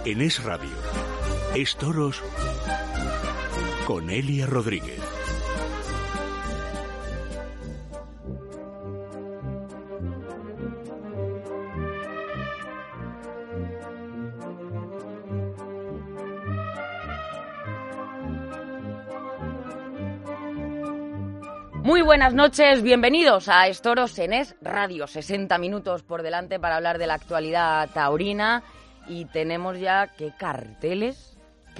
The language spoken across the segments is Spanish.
En Es Radio, Es Toros con Elia Rodríguez. Muy buenas noches, bienvenidos a Es Toros en Es Radio. 60 minutos por delante para hablar de la actualidad taurina y tenemos ya qué carteles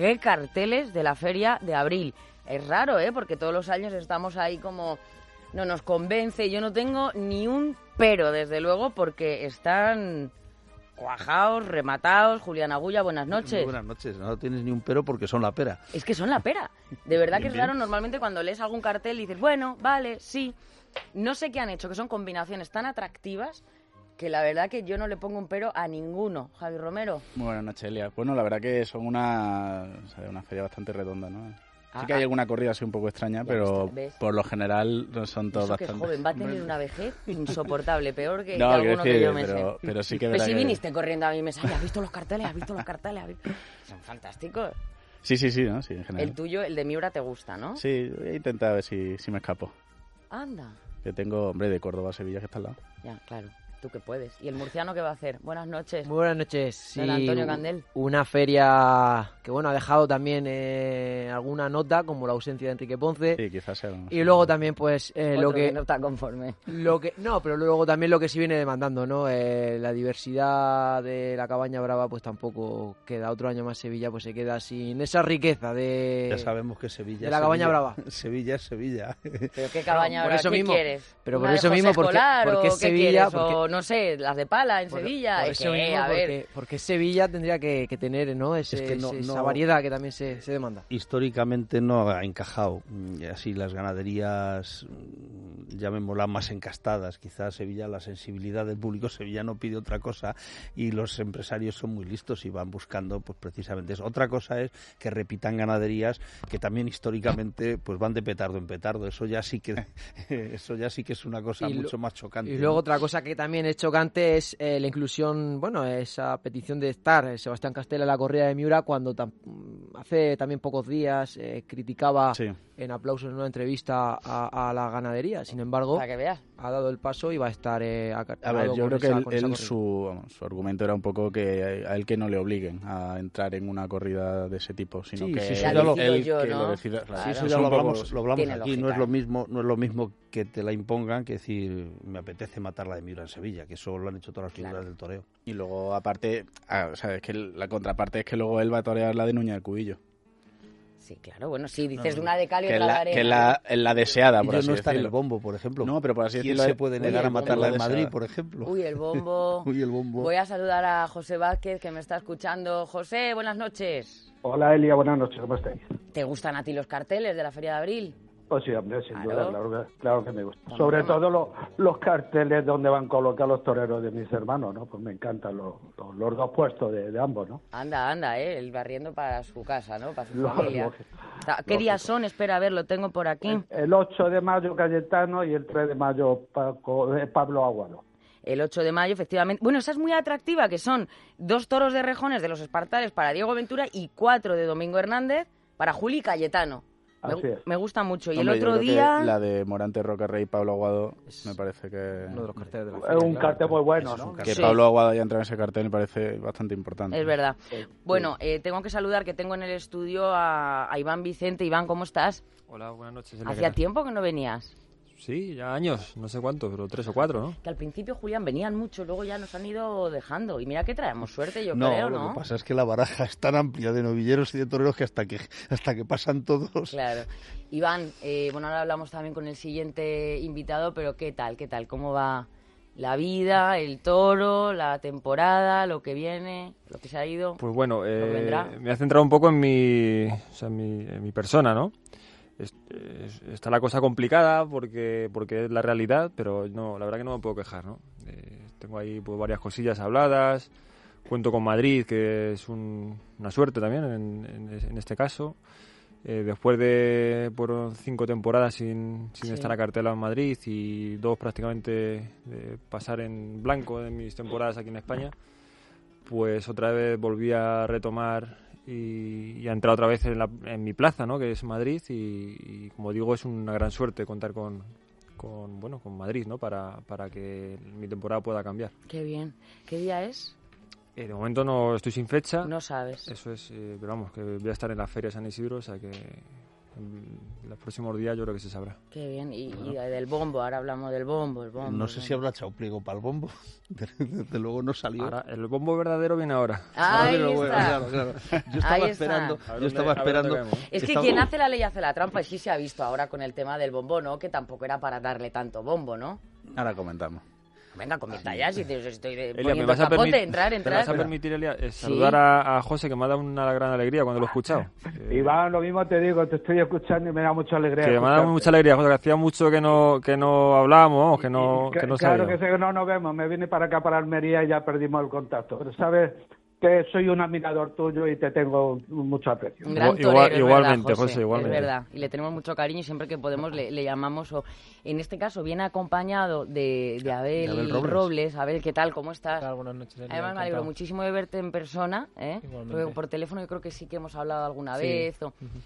de la Feria de Abril. Es raro, porque todos los años estamos ahí como no nos convence. Yo no tengo ni un pero, desde luego, porque están cuajaos, rematados. Julián Agulla, buenas noches. Muy buenas noches, no tienes ni un pero porque son la pera. Es que son la pera. De verdad que es Bien. raro, normalmente cuando lees algún cartel dices, bueno, vale, sí. No sé qué han hecho, que son combinaciones tan atractivas que la verdad que yo no le pongo un pero a ninguno. Javi Romero. Muy buenas noches, Elia. Bueno, la verdad que son una feria bastante redonda, ¿no? Sí que hay alguna corrida así un poco extraña, pero ¿ves? por lo general no son todos Eso que bastante... joven va a tener una vejez insoportable, peor que No, alguno quiero que yo decir, me sé. pero sí que Pues verá si que... viniste corriendo a mi mesa, ¿has visto los carteles? ¿Has visto los carteles? Son fantásticos. Sí, ¿no? Sí, en general. El tuyo, el de Miura, te gusta, ¿no? Sí, he intentado ver si me escapo. Anda. Que tengo, hombre, de Córdoba a Sevilla, que está al lado. Ya, claro. Tú que puedes. ¿Y el murciano qué va a hacer? Buenas noches. Muy buenas noches. Sí, Don Antonio Candel. Una feria que, bueno, ha dejado también alguna nota, como la ausencia de Enrique Ponce. Sí, quizás sea... Y luego también, pues, Otro que no está conforme. pero luego también lo que se viene demandando, ¿no? La diversidad de la Cabaña Brava, pues tampoco queda. Otro año más Sevilla, pues se queda sin esa riqueza de... Ya sabemos que Sevilla de la Cabaña Brava. Sevilla es Sevilla. ¿Pero qué cabaña por brava? eso ¿Qué mismo. quieres? Pero ¿Una por de eso José mismo, Escolar, porque o es qué Sevilla... quieres? O, no sé, las de pala en Sevilla. Por Es eso que, mismo, a ver... porque Sevilla tendría que tener, ¿no? Es que esa no- variedad que también se demanda. Históricamente no ha encajado. Así las ganaderías, llamémoslas más encastadas. Quizás Sevilla, la sensibilidad del público sevillano pide otra cosa y los empresarios son muy listos y van buscando, pues precisamente eso. Otra cosa es que repitan ganaderías que también históricamente pues van de petardo en petardo. Eso ya sí que es una cosa mucho más chocante. Y luego ¿no? otra cosa que también es chocante es la inclusión, bueno, esa petición de estar Sebastián Castella en la corrida de Miura cuando hace también pocos días criticaba Sí. en aplausos en una entrevista a la ganadería. Sin embargo, Para que veas. ha dado el paso y va a estar A ver, yo creo que su argumento era un poco que a él que no le obliguen a entrar en una corrida de ese tipo, sino Sí, que sí, Ya ya lo- decido él yo, que ¿no? lo decida. Claro. Sí, eso Es ya un lo poco- hablamos Tiene aquí. lógica, No es lo mismo que te la impongan que decir me apetece matar la de Miura en Sevilla, que eso lo han hecho todas las figuras Claro. del toreo. Y luego, aparte, o sea, es que la contraparte es que luego él va a torear la de Núñez del Cubillo. Sí, claro, bueno, sí, dices de una de cal y Que otra de es arena. la deseada, Y por yo así no está en decirlo. el bombo, por ejemplo. No, pero por así ¿Quién decirlo... se puede Oye, negar a el bombo matarla en deseada. Madrid, por ejemplo? Uy, el bombo. Uy, el bombo. Voy a saludar a José Vázquez, que me está escuchando. José, buenas noches. Hola Elia, buenas noches, ¿cómo estáis? ¿Te gustan a ti los carteles de la Feria de Abril? Pues sí, hombre, sin Claro. duda, claro que me gusta. Hombre, Sobre hombre. todo los carteles donde van colocados los toreros de mis hermanos, ¿no? Pues me encantan los dos puestos de ambos, ¿no? Anda, el barriendo para su casa, ¿no? Para su Lo- familia. lógico. ¿Qué días son? Espera, a ver, lo tengo por aquí. El 8 de mayo Cayetano y el 3 de mayo Pablo Aguado. El 8 de mayo, efectivamente. Bueno, esa es muy atractiva, que son 2 toros de rejones de los Espartales para Diego Ventura y 4 de Domingo Hernández para Juli Cayetano. Así es. Me gusta mucho. Y Hombre, el yo otro creo que día... la de Morante, Roca Rey y Pablo Aguado me parece que... uno de los carteles de la Es feria, un claro. cartel muy bueno, ¿no? Que Sí. Pablo Aguado haya entrado en ese cartel me parece bastante importante. Es verdad. Bueno, tengo que saludar que tengo en el estudio a Iván Vicente. Iván, ¿cómo estás? Hola, buenas noches. Elia, Hacía ¿qué tal? tiempo que no venías. Sí, ya años, no sé cuántos, pero 3 o 4, ¿no? Que al principio, Julián, venían mucho, luego ya nos han ido dejando. Y mira que traemos suerte, yo No, creo, lo ¿no? que pasa es que la baraja es tan amplia de novilleros y de toreros que hasta que pasan todos. Claro. Iván, bueno, ahora hablamos también con el siguiente invitado, pero ¿qué tal? ¿Cómo va la vida, el toro, la temporada, lo que viene, lo que se ha ido? Pues bueno, que vendrá. me ha centrado un poco en mi persona, ¿no? Está la cosa complicada porque es la realidad, pero no, la verdad que no me puedo quejar, ¿no? Tengo ahí pues, varias cosillas habladas, cuento con Madrid, que es una suerte también en este caso. Después de por 5 temporadas sin estar a cartela en Madrid y 2 prácticamente de pasar en blanco en mis temporadas aquí en España, pues otra vez volví a retomar y a entrar otra vez en mi plaza, ¿no? Que es Madrid, y como digo, es una gran suerte contar con Madrid, ¿no? Para que mi temporada pueda cambiar. Qué bien. ¿Qué día es? De momento no estoy sin fecha. No sabes. Eso es, pero vamos, que voy a estar en la Feria de San Isidro, o sea que en los próximos días yo creo que se sabrá. Qué bien. Y del bombo, ahora hablamos del bombo, el bombo. No sé si habrá echado pliego para el bombo. Desde luego no salió. Ahora, el bombo verdadero viene ahora. Ahí está. Claro. Yo estaba esperando. Es que quien hace la ley hace la trampa, y sí se ha visto ahora con el tema del bombo, ¿no? Que tampoco era para darle tanto bombo, ¿no? Ahora comentamos. Venga, comenta ya, si te estoy Elia, poniendo el capote, entrar. ¿Me vas a permitir, Elia, saludar a José, que me ha dado una gran alegría cuando lo he escuchado? Iván, lo mismo te digo, te estoy escuchando y me da mucha alegría. Que me ha dado mucha alegría, José, que hacía mucho que no hablábamos, que no Claro sabíamos. que sé que no nos vemos, me vine para acá, para Almería, y ya perdimos el contacto. Pero sabes que soy un admirador tuyo y te tengo mucho aprecio. Un gran torero, igualmente, verdad, José, igualmente. Es verdad, y le tenemos mucho cariño, y siempre que podemos le llamamos, o en este caso viene acompañado de Abel Robles. Abel, ¿qué tal? ¿Cómo estás? ¿Qué tal? Buenas noches, Elia. Además me alegro muchísimo de verte en persona, porque por teléfono yo creo que sí que hemos hablado alguna vez,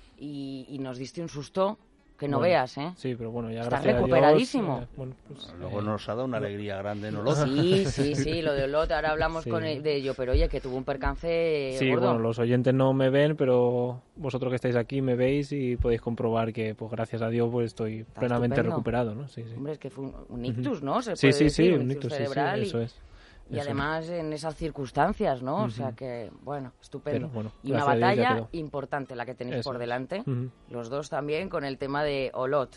y nos diste un susto que no veas, ¿eh? Sí, pero bueno, ya estás gracias recuperadísimo. a Dios, Luego nos ha dado una alegría grande en Olot. Sí, lo de Olot, ahora hablamos de ello, pero oye, que tuvo un percance gordo. Bueno, los oyentes no me ven, pero vosotros que estáis aquí me veis y podéis comprobar que, pues gracias a Dios, pues estoy plenamente estupendo. recuperado, ¿no? Sí. Hombre, es que fue un ictus, ¿no? Se Sí, puede decir, un ictus cerebral, eso es. Y además en esas circunstancias, ¿no? O sea que, bueno, estupendo. Pero, bueno, y una batalla importante la que tenéis por delante, los dos también, con el tema de Olot.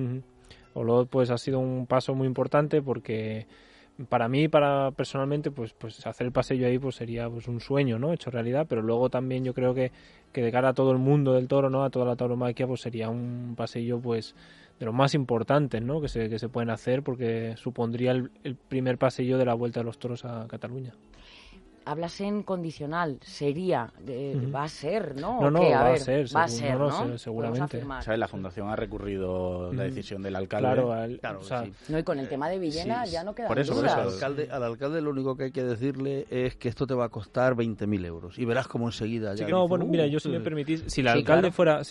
Olot, pues ha sido un paso muy importante porque para mí, personalmente, pues hacer el paseo ahí pues sería pues un sueño, ¿no? Hecho realidad, pero luego también yo creo que de cara a todo el mundo del toro, ¿no? A toda la tauromaquia, pues sería un paseo pues de los más importantes, ¿no? Que se pueden hacer, porque supondría el primer paseo de la Vuelta de los Toros a Cataluña. Hablas en condicional, sería, va a ser, ¿no? No, va a ser, ¿no? Seguramente. ¿Sabes? La Fundación ha recurrido la decisión del alcalde. Claro, o sea, sí. No, y con el tema de Villena ya no queda por eso, dudas. Al alcalde lo único que hay que decirle es que esto te va a costar 20.000 euros. Y verás cómo enseguida ya... mira, yo si me permitís, si el alcalde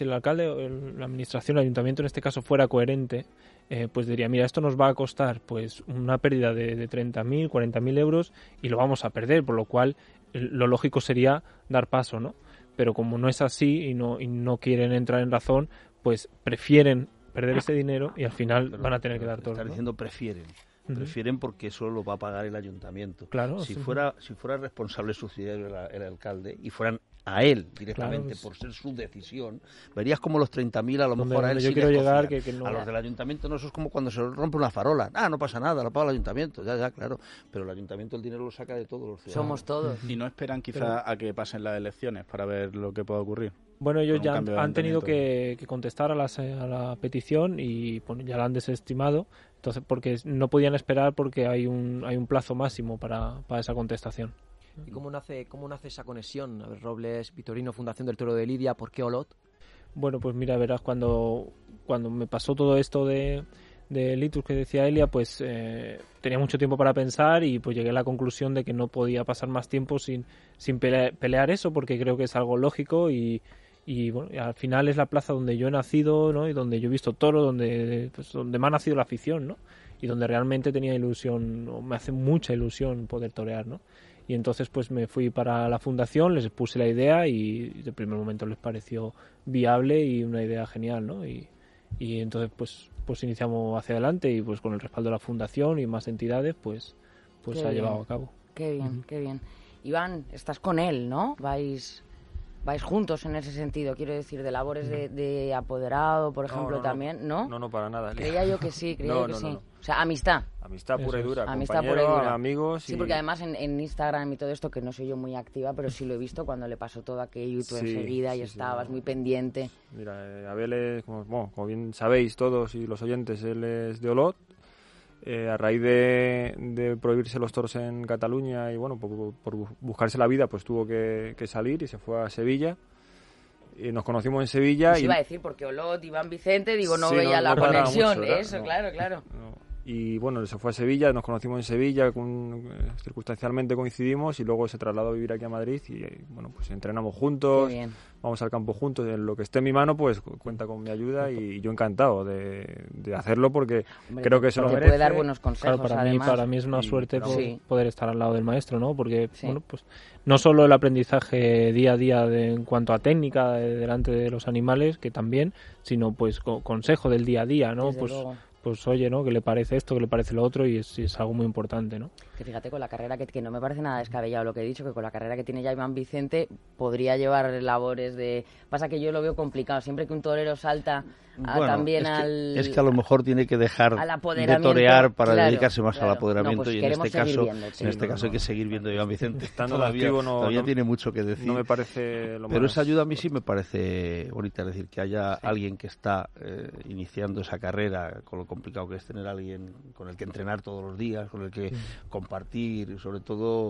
la administración, el ayuntamiento en este caso fuera coherente, pues diría, mira, esto nos va a costar pues una pérdida de 30.000, 40.000 euros y lo vamos a perder, por lo cual lo lógico sería dar paso, ¿no? Pero como no es así y no quieren entrar en razón, pues prefieren perder ese dinero y al final van a tener que dar todo. Están diciendo prefieren porque eso lo va a pagar el ayuntamiento. Claro. Si fuera responsable subsidiario el alcalde y fueran a él directamente, claro, por ser su decisión, verías como los 30.000 a lo mejor a él yo sí quiero les llegar cogían. que no... A los del ayuntamiento no, eso es como cuando se rompe una farola. No pasa nada, lo paga el ayuntamiento. Ya, claro. Pero el ayuntamiento el dinero lo saca de todos los ciudadanos. Somos todos. ¿Y no esperan quizá a que pasen las elecciones para ver lo que pueda ocurrir? Bueno, ellos ya han tenido que contestar a la petición y ya la han desestimado, entonces porque no podían esperar porque hay un plazo máximo para esa contestación. ¿Y cómo nace esa conexión? A ver, Robles, Vitorino, Fundación del Toro de Lidia, ¿por qué Olot? Bueno, pues mira, verás, cuando me pasó todo esto de ictus que decía Elia, pues tenía mucho tiempo para pensar y pues llegué a la conclusión de que no podía pasar más tiempo sin pelear eso, porque creo que es algo lógico y bueno, al final es la plaza donde yo he nacido, ¿no? Y donde yo he visto toro, donde me ha nacido la afición, ¿no? Y donde realmente tenía ilusión, o me hace mucha ilusión poder torear, ¿no? Y entonces pues me fui para la fundación, les puse la idea y de primer momento les pareció viable y una idea genial, ¿no? Y entonces pues iniciamos hacia adelante y pues con el respaldo de la fundación y más entidades pues se ha llevado a cabo. Qué bien, qué bien. Iván, estás con él, ¿no? Vais juntos en ese sentido, quiero decir, de labores de apoderado, por ejemplo, también, ¿no? No, para nada. Creía yo que sí, No. O sea, amistad. Amistad pura y dura, amistad pura y dura. Amigos. Sí, porque además en Instagram y todo esto, que no soy yo muy activa, pero sí lo he visto cuando le pasó todo aquello y tú enseguida y estabas muy pendiente. Mira, Abel es, como bien sabéis todos y los oyentes, él es de Olot. A raíz de prohibirse los toros en Cataluña y bueno, por buscarse la vida, pues tuvo que salir y se fue a Sevilla. Y nos conocimos en Sevilla. Pues iba a decir, porque Olot, Iván Vicente, digo, no veía la conexión. mucho, eso, claro. y bueno, se fue a Sevilla, nos conocimos en Sevilla, circunstancialmente coincidimos y luego se trasladó a vivir aquí a Madrid y bueno, pues entrenamos juntos, vamos al campo juntos, en lo que esté en mi mano pues cuenta con mi ayuda y yo encantado de hacerlo porque creo que se lo merece. Puede dar buenos consejos, claro, para mí es una suerte poder estar al lado del maestro, ¿no? Porque bueno, pues no solo el aprendizaje día a día en cuanto a técnica delante de los animales, que también, sino pues consejo del día a día, ¿no? Pues oye, ¿no? ¿Qué le parece esto? ¿Qué le parece lo otro? Y es algo muy importante, ¿no? Que fíjate, con la carrera que no me parece nada descabellado lo que he dicho, que con la carrera que tiene ya Iván Vicente podría llevar labores de... Pasa que yo lo veo complicado. Siempre que un torero salta también es que a lo mejor tiene que dejar de torear para dedicarse más al apoderamiento, pues y en este caso hay que seguir viendo a Iván Vicente. Todavía tiene mucho que decir. No me parece lo Pero más... esa ayuda a mí sí me parece bonita, es decir, que haya alguien que está iniciando esa carrera, con lo complicado que es tener a alguien con el que entrenar todos los días, con el que compartir, sobre todo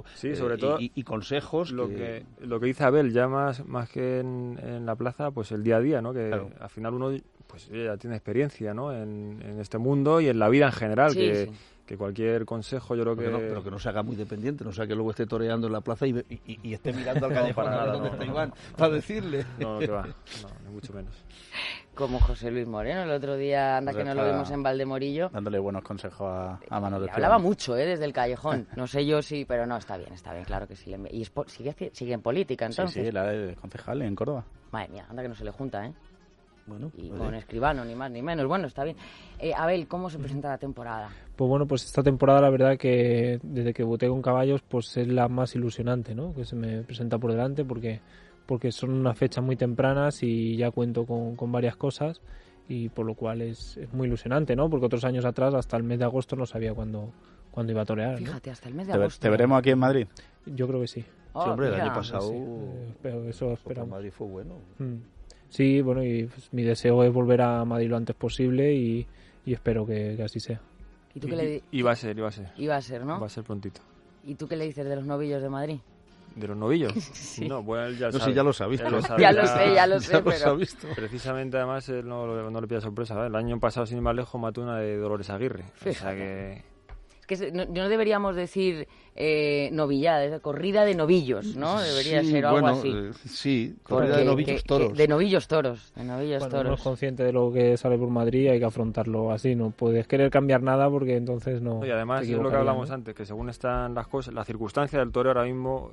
y consejos. Lo que dice Abel, ya más que en la plaza, pues el día a día, ¿no? Que al final uno pues ya tiene experiencia, ¿no? En este mundo y en la vida en general, que cualquier consejo yo creo que... pero que no se haga muy dependiente, no sea que luego esté toreando en la plaza y esté mirando al callejón a ver dónde está Iván, para decirle. No, que va, ni mucho menos. Como José Luis Moreno, el otro día, que no lo vimos en Valdemorillo. Dándole buenos consejos a Manolo. Hablaba mucho, desde el callejón. No sé yo si... Pero no, está bien, claro que sí. Y sigue en política, entonces. Sí, la de concejal en Córdoba. Madre mía, anda que no se le junta, ¿eh? Bueno, y con Escribano, ni más ni menos. Bueno, está bien. Abel, ¿cómo se presenta la temporada? Pues bueno, pues esta temporada la verdad que desde que debuté con caballos pues es la más ilusionante, ¿no? Que se me presenta por delante porque son unas fechas muy tempranas y ya cuento con varias cosas y por lo cual es muy ilusionante, ¿no? Porque otros años atrás, hasta el mes de agosto, no sabía cuándo iba a torear, ¿no? Fíjate, hasta el mes de agosto. ¿Te veremos aquí en Madrid? Yo creo que sí. Sí, hombre, el año pasado pero eso esperamos. Madrid fue bueno. Sí, bueno, y pues, mi deseo es volver a Madrid lo antes posible y espero que así sea. ¿Y tú qué le y va a ser, ¿no? Va a ser prontito. ¿Y tú qué le dices de los novillos de Madrid? ¿De los novillos? Sí. No, bueno, él ya sabe. Sí, ya lo sabéis. Ya lo sé, pero... Precisamente, además, él no le pilla sorpresa. ¿Verdad? El año pasado, sin ir más lejos, mató una de Dolores Aguirre. Fíjate. O sea que... Es que no deberíamos decir novillada, corrida de novillos, ¿no? Debería ser algo así. Sí, corrida de novillos toros. De novillos toros. Uno es consciente de lo que sale por Madrid y hay que afrontarlo así. No puedes querer cambiar nada porque entonces no... Y además es lo que hablamos antes, que según están las cosas, la circunstancia del toro ahora mismo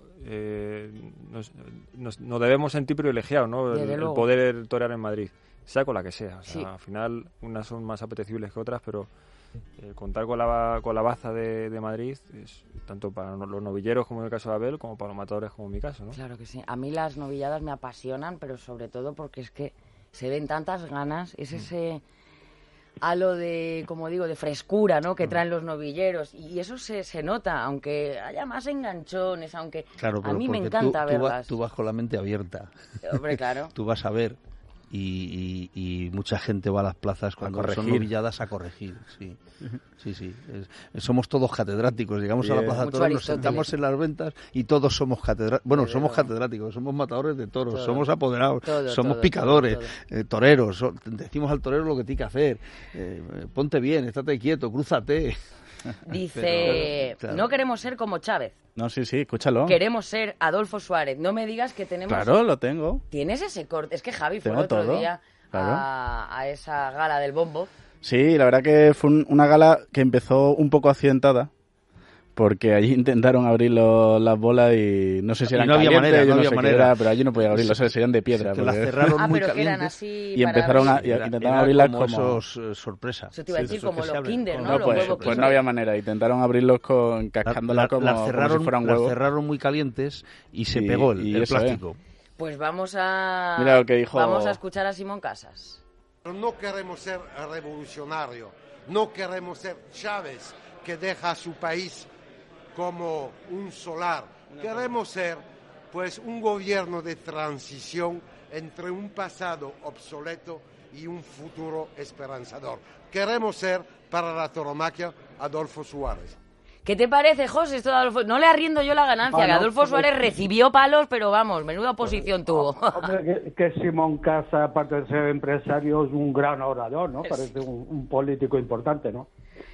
nos debemos sentir privilegiados, ¿no? El poder torear en Madrid, sea con la que sea. O sea, al final unas son más apetecibles que otras, pero... contar con la baza de Madrid es tanto para los novilleros como en el caso de Abel como para los matadores como en mi caso, ¿no? Claro que sí. A mí las novilladas me apasionan, pero sobre todo porque es que se ven tantas ganas, es ese halo de, como digo, de frescura, ¿no? Que traen los novilleros y eso se nota, aunque haya más enganchones, aunque a mí me encanta verlas. Tú vas con la mente abierta. Hombre, claro. Tú vas a ver. Y mucha gente va a las plazas cuando son novilladas a corregir. Sí. Somos todos catedráticos. Llegamos a la plaza de toros, nos sentamos en las ventas y todos somos catedráticos. Bueno, somos catedráticos, somos matadores de toros, somos apoderados, somos picadores, toreros. Decimos al torero lo que tiene que hacer. Ponte bien, estate quieto, crúzate. Dice, claro. No queremos ser como Chávez. No, sí, escúchalo. Queremos ser Adolfo Suárez. No me digas que tenemos... Claro, lo tengo. ¿Tienes ese corte? Es que Javi fue el otro día a esa gala del bombo. Sí, la verdad que fue una gala que empezó un poco accidentada. Porque allí intentaron abrir las bolas y no sé si eran calientes, no había manera, pero allí no podía abrirlos, serían de piedra. Que las cerraron muy pero que eran así y empezaron intentaron abrirlas como esos sorpresa. Eso te iba a decir, como los Kinder, ¿no? No, pues no había manera, intentaron abrirlos cascándolas como si fueran huevos. Las cerraron muy calientes y se pegó el plástico. Pues vamos a... Mira lo que dijo... Vamos a escuchar a Simón Casas. No queremos ser revolucionarios, no queremos ser Chávez que deja a su país como un solar. Queremos ser, pues, un gobierno de transición entre un pasado obsoleto y un futuro esperanzador. Queremos ser, para la tauromaquia, Adolfo Suárez. ¿Qué te parece, José, esto de Adolfo? No le arriendo yo la ganancia, que Adolfo Suárez recibió palos, pero vamos, menuda oposición tuvo. Hombre, que Simón Casa, aparte de ser empresario, es un gran orador, ¿no? Parece un político importante, ¿no?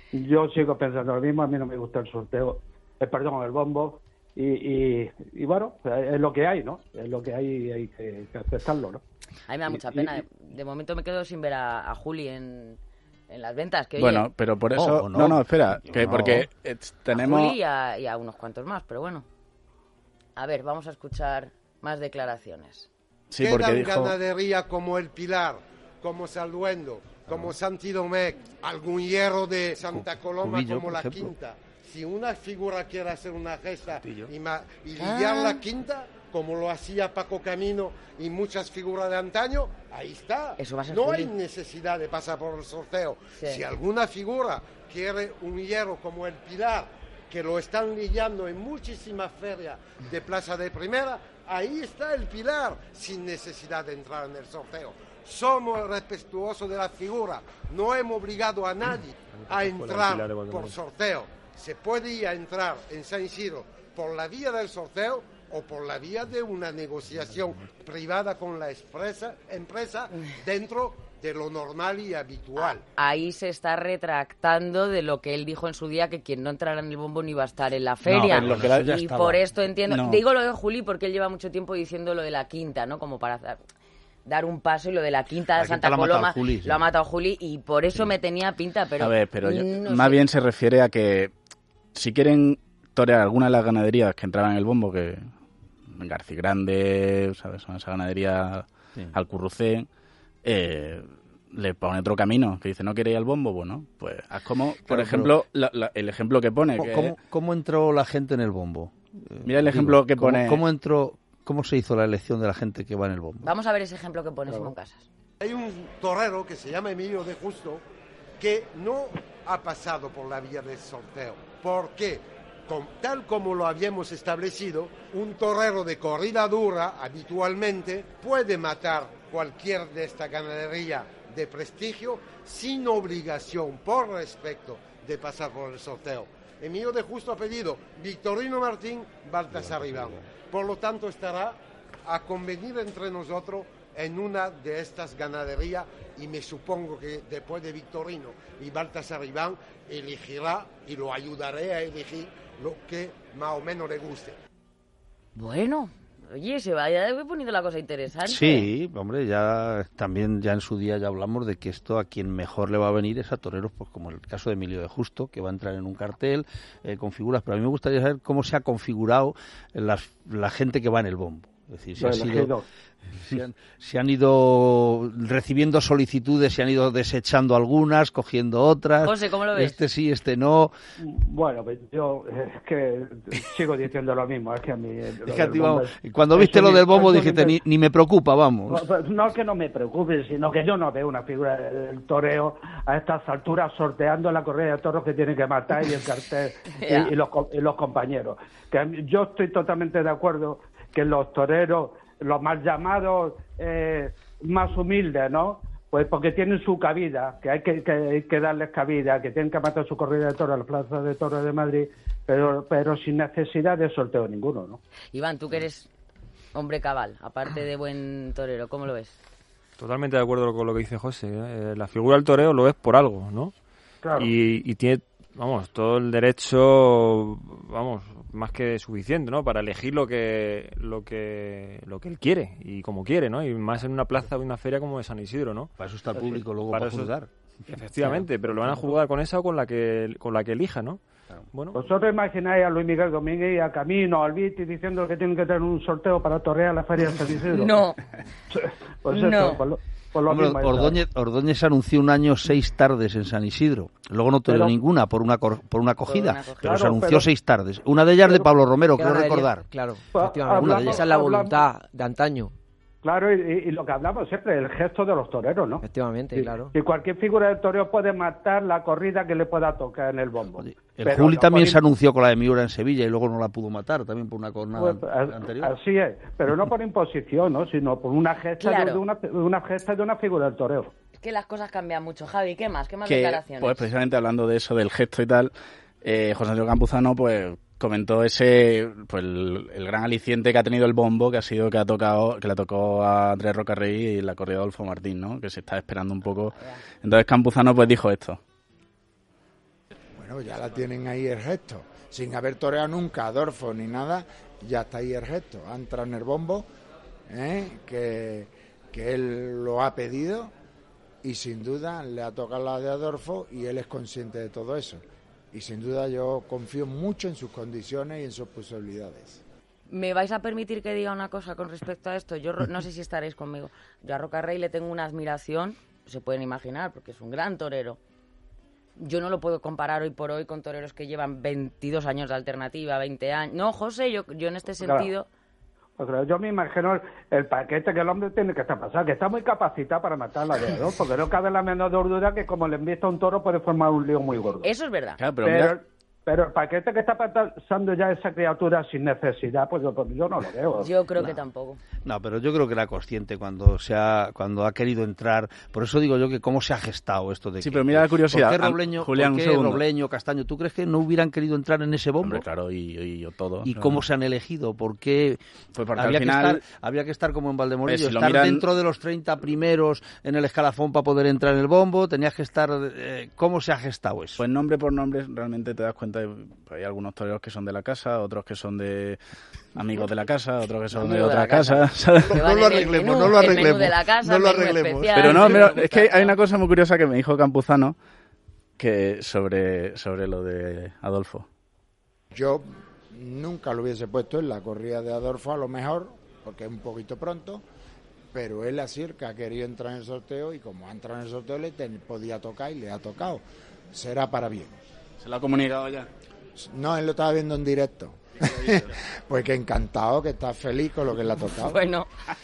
Yo sigo pensando lo mismo, a mí no me gusta el sorteo, perdón, el bombo, y bueno, es lo que hay, ¿no? Es lo que hay que aceptarlo, ¿no? A mí me da mucha pena. De momento me quedo sin ver a Juli en las ventas. Que, bueno, oye, pero por eso... No, espera, que no. Porque tenemos... A Juli y a unos cuantos más, pero bueno. A ver, vamos a escuchar más declaraciones. Sí, porque dijo... ganadería como El Pilar, como Salduendo, como Santidomec, algún hierro de Santa Coloma Cubillo, como la ejemplo. Quinta. Si una figura quiere hacer una gesta y lidiar la Quinta, como lo hacía Paco Camino y muchas figuras de antaño, ahí está. Eso va a ser no Juli. hay necesidad de pasar por el sorteo. Sí. Si alguna figura quiere un hierro como El Pilar, que lo están lidiando en muchísimas ferias de Plaza de Primera, ahí está El Pilar, sin necesidad de entrar en el sorteo. Somos respetuosos de la figura, no hemos obligado a nadie a entrar por sorteo. Se puede entrar en San Isidro por la vía del sorteo o por la vía de una negociación privada con la empresa dentro de lo normal y habitual. Ahí se está retractando de lo que él dijo en su día, que quien no entrara en el bombo no iba a estar en la feria. Y por esto entiendo... No. Digo lo de Juli porque él lleva mucho tiempo diciendo lo de la Quinta, ¿no? Como para dar un paso, y lo de la Quinta de Santa Coloma lo ha matado Juli, y por eso me tenía pinta, pero... A ver, pero más bien se refiere a que si quieren torear alguna de las ganaderías que entraban en el bombo, que García Grande, ¿sabes? Son esa ganadería Alcurrucé, le pone otro camino, que dice, ¿no quiere ir al bombo? Bueno, pues haz como, por ejemplo, el ejemplo que pone. ¿Cómo entró la gente en el bombo? Mira el ejemplo que pone. ¿Cómo se hizo la elección de la gente que va en el bombo? Vamos a ver ese ejemplo que pone Simón Casas. Hay un torero que se llama Emilio de Justo que no ha pasado por la vía del sorteo. ¿Por qué? Tal como lo habíamos establecido, un torero de corrida dura habitualmente puede matar cualquier de esta ganadería de prestigio sin obligación, por respeto, de pasar por el sorteo. Emilio de Justo ha pedido Victorino Martín, Baltasar Iván. Por lo tanto, estará a convenir entre nosotros en una de estas ganaderías, y me supongo que después de Victorino y Baltasar Iván elegirá, y lo ayudaré a elegir lo que más o menos le guste. Bueno, oye, se vaya poniendo la cosa interesante. Sí, hombre, ya en su día ya hablamos de que esto a quien mejor le va a venir es a toreros, pues como el caso de Emilio de Justo, que va a entrar en un cartel con figuras, pero a mí me gustaría saber cómo se ha configurado la gente que va en el bombo. Es decir, se han ido recibiendo solicitudes, se han ido desechando algunas, cogiendo otras. José, ¿cómo lo ves? Este sí, este no. Bueno, pues yo es que sigo diciendo lo mismo. Es que a mí... Cuando viste lo del bombo dijiste, ni me preocupa, vamos. No que no me preocupe, sino que yo no veo una figura del toreo a estas alturas sorteando la corrida de toros que tienen que matar y el cartel y los compañeros. Que yo estoy totalmente de acuerdo que los toreros, los mal llamados, más humildes, ¿no? Pues porque tienen su cabida, que hay que darles cabida, que tienen que matar su corrida de toros a la Plaza de Toros de Madrid, pero sin necesidad de sorteo ninguno, ¿no? Iván, tú que eres hombre cabal, aparte de buen torero, ¿cómo lo ves? Totalmente de acuerdo con lo que dice José. La figura del torero lo es por algo, ¿no? Claro. Y tiene, todo el derecho, más que suficiente, ¿no? Para elegir lo que él quiere y como quiere, ¿no? Y más en una plaza o una feria como de San Isidro, ¿no? Para eso está el público luego para juzgar. Efectivamente, pero lo van a juzgar con esa o con la que elija, ¿no? Claro. Bueno. ¿Vosotros imagináis a Luis Miguel Domínguez y a Camino, al Viti, diciendo que tienen que tener un sorteo para torrear la feria de San Isidro? No. Pues no. Eso, por lo mismo. Ordóñez anunció un año 6 tardes en San Isidro. Luego no toreó ninguna por una acogida, pero se anunció 6 tardes. Una de ellas de Pablo Romero, quiero recordar. Claro, efectivamente. Esa es la voluntad de antaño. Claro, y lo que hablamos siempre, el gesto de los toreros, ¿no? Efectivamente, claro. Y cualquier figura del toreo puede matar la corrida que le pueda tocar en el bombo. El Juli también se anunció con la de Miura en Sevilla y luego no la pudo matar, también por una jornada anterior. Así es, pero no por imposición, ¿no? Sino por una gesta de una gesta de una figura del toreo. Es que las cosas cambian mucho, Javi. ¿Qué más declaraciones? Pues precisamente hablando de eso, del gesto y tal, José Antonio Campuzano, pues comentó el gran aliciente que ha tenido el bombo, que le tocó a Andrés Rocarrey y la corrida de Adolfo Martín, ¿no? Que se está esperando un poco. Entonces Campuzano pues dijo esto. Bueno, ya la tienen ahí el gesto. Sin haber toreado nunca Adolfo ni nada, ya está ahí el gesto. Ha entrado en el bombo, que él lo ha pedido, y sin duda le ha tocado la de Adolfo y él es consciente de todo eso. Y sin duda yo confío mucho en sus condiciones y en sus posibilidades. ¿Me vais a permitir que diga una cosa con respecto a esto? Yo no sé si estaréis conmigo. Yo a Rocarrey le tengo una admiración, se pueden imaginar, porque es un gran torero. Yo no lo puedo comparar hoy por hoy con toreros que llevan 22 años de alternativa, 20 años. No, José, yo en este sentido... Claro, yo me imagino el paquete que el hombre tiene que estar pasado, que está muy capacitado para matar la de Adolfo, porque no cabe la menor duda que como le envista a un toro puede formar un lío muy gordo. Eso es verdad. Claro, pero el paquete que está pasando ya esa criatura sin necesidad, pues yo no lo veo. Yo creo que tampoco. No, pero yo creo que era consciente cuando ha querido entrar. Por eso digo yo que cómo se ha gestado esto de sí, pero mira la curiosidad. ¿Por qué Robleño, Julián, ¿por qué Robleño, Castaño? ¿Tú crees que no hubieran querido entrar en ese bombo? Hombre, claro, y todo. ¿Y cómo se han elegido? ¿Por qué? Pues porque había al final había que estar como en Valdemorillo, si estar miran... dentro de los 30 primeros en el escalafón para poder entrar en el bombo. Tenías que estar... ¿Cómo se ha gestado eso? Pues nombre por nombre realmente te das cuenta de... Hay algunos toreros que son de la casa, otros que son de amigos de la casa, otros que son de otra casa. No lo arreglemos, Pero no, es que hay una cosa muy curiosa que me dijo Campuzano que sobre lo de Adolfo. Yo nunca lo hubiese puesto en la corrida de Adolfo, a lo mejor, porque es un poquito pronto, pero él así el que ha querido entrar en el sorteo, y como ha entrado en el sorteo le podía tocar y le ha tocado. Será para bien. ¿Se lo ha comunicado ya? No, él lo estaba viendo en directo. Pues que encantado, que está feliz con lo que le ha tocado. Bueno,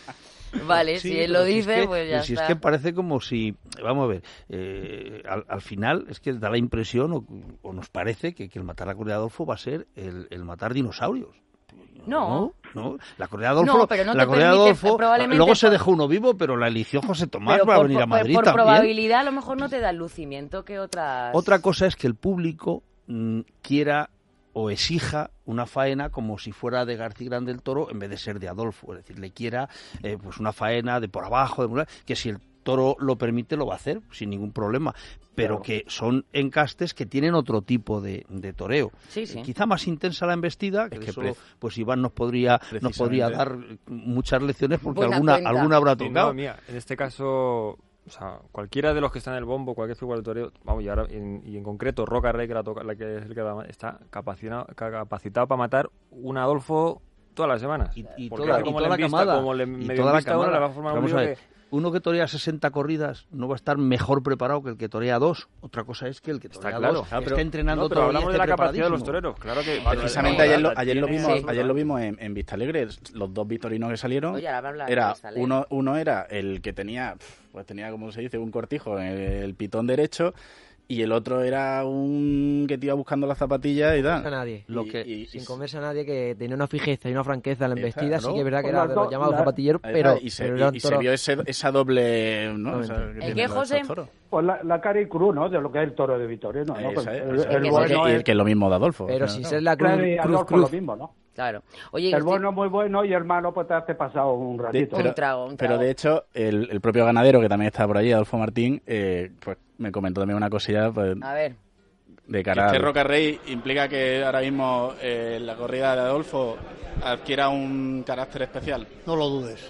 vale, sí, si él lo dice, pues ya está. Si es que parece como si, vamos a ver, al final es que da la impresión, o nos parece, que el matar la corrida de Adolfo va a ser el matar dinosaurios. No, la corrida de Adolfo, no, pero no la corrida de Adolfo luego se dejó uno vivo, pero la eligió José Tomás para venir a Madrid por también. Probabilidad a lo mejor no te da el lucimiento que otras... Otra cosa es que el público quiera o exija una faena como si fuera de García Grande del Toro en vez de ser de Adolfo, es decir, le quiera pues una faena de por abajo, que si el toro lo permite lo va a hacer sin ningún problema, pero claro, que son encastes que tienen otro tipo de toreo. Sí, sí. Quizá más intensa la embestida, que eso, pues Iván nos podría dar muchas lecciones porque alguna habrá tocado. No, mira, en este caso... O sea, cualquiera de los que están en el bombo, cualquier figura del toreo, vamos, y ahora y en concreto Rocarrey, la que es el que está capacitado para matar un Adolfo todas las semanas. Y toda la camada. Como le va a formar un lío que... Uno que torea 60 corridas no va a estar mejor preparado que el que torea 2. Otra cosa es que el que torea 2 está entrenando todo el día. Hablamos de la capacidad de los toreros, claro que... Precisamente ayer lo vimos en Vistalegre. Los dos victorinos que salieron, uno era el que tenía, como se dice, un cortijo en el pitón derecho, y el otro era un que te iba buscando las zapatillas y tal. Sin comerse a nadie, que tenía una fijeza y una franqueza en la embestida. Sí que es verdad que era de los llamados zapatilleros, pero se vio esa doble... ¿no? ¿El qué, José? Pues la cara y cruz, ¿no? De lo que es el toro de Vitoria, ¿no? Y que es lo mismo de Adolfo. Pero sin ser la cruz. Lo mismo, ¿no? Claro. Oye, el bueno muy bueno y el malo pues te hace pasado un ratito. Un trago. Pero de hecho, el propio ganadero, que también está por allí, Adolfo Martín, pues me comentó también una cosilla. Pues, a ver. De cara este Rocarrey implica que ahora mismo la corrida de Adolfo adquiera un carácter especial. No lo dudes.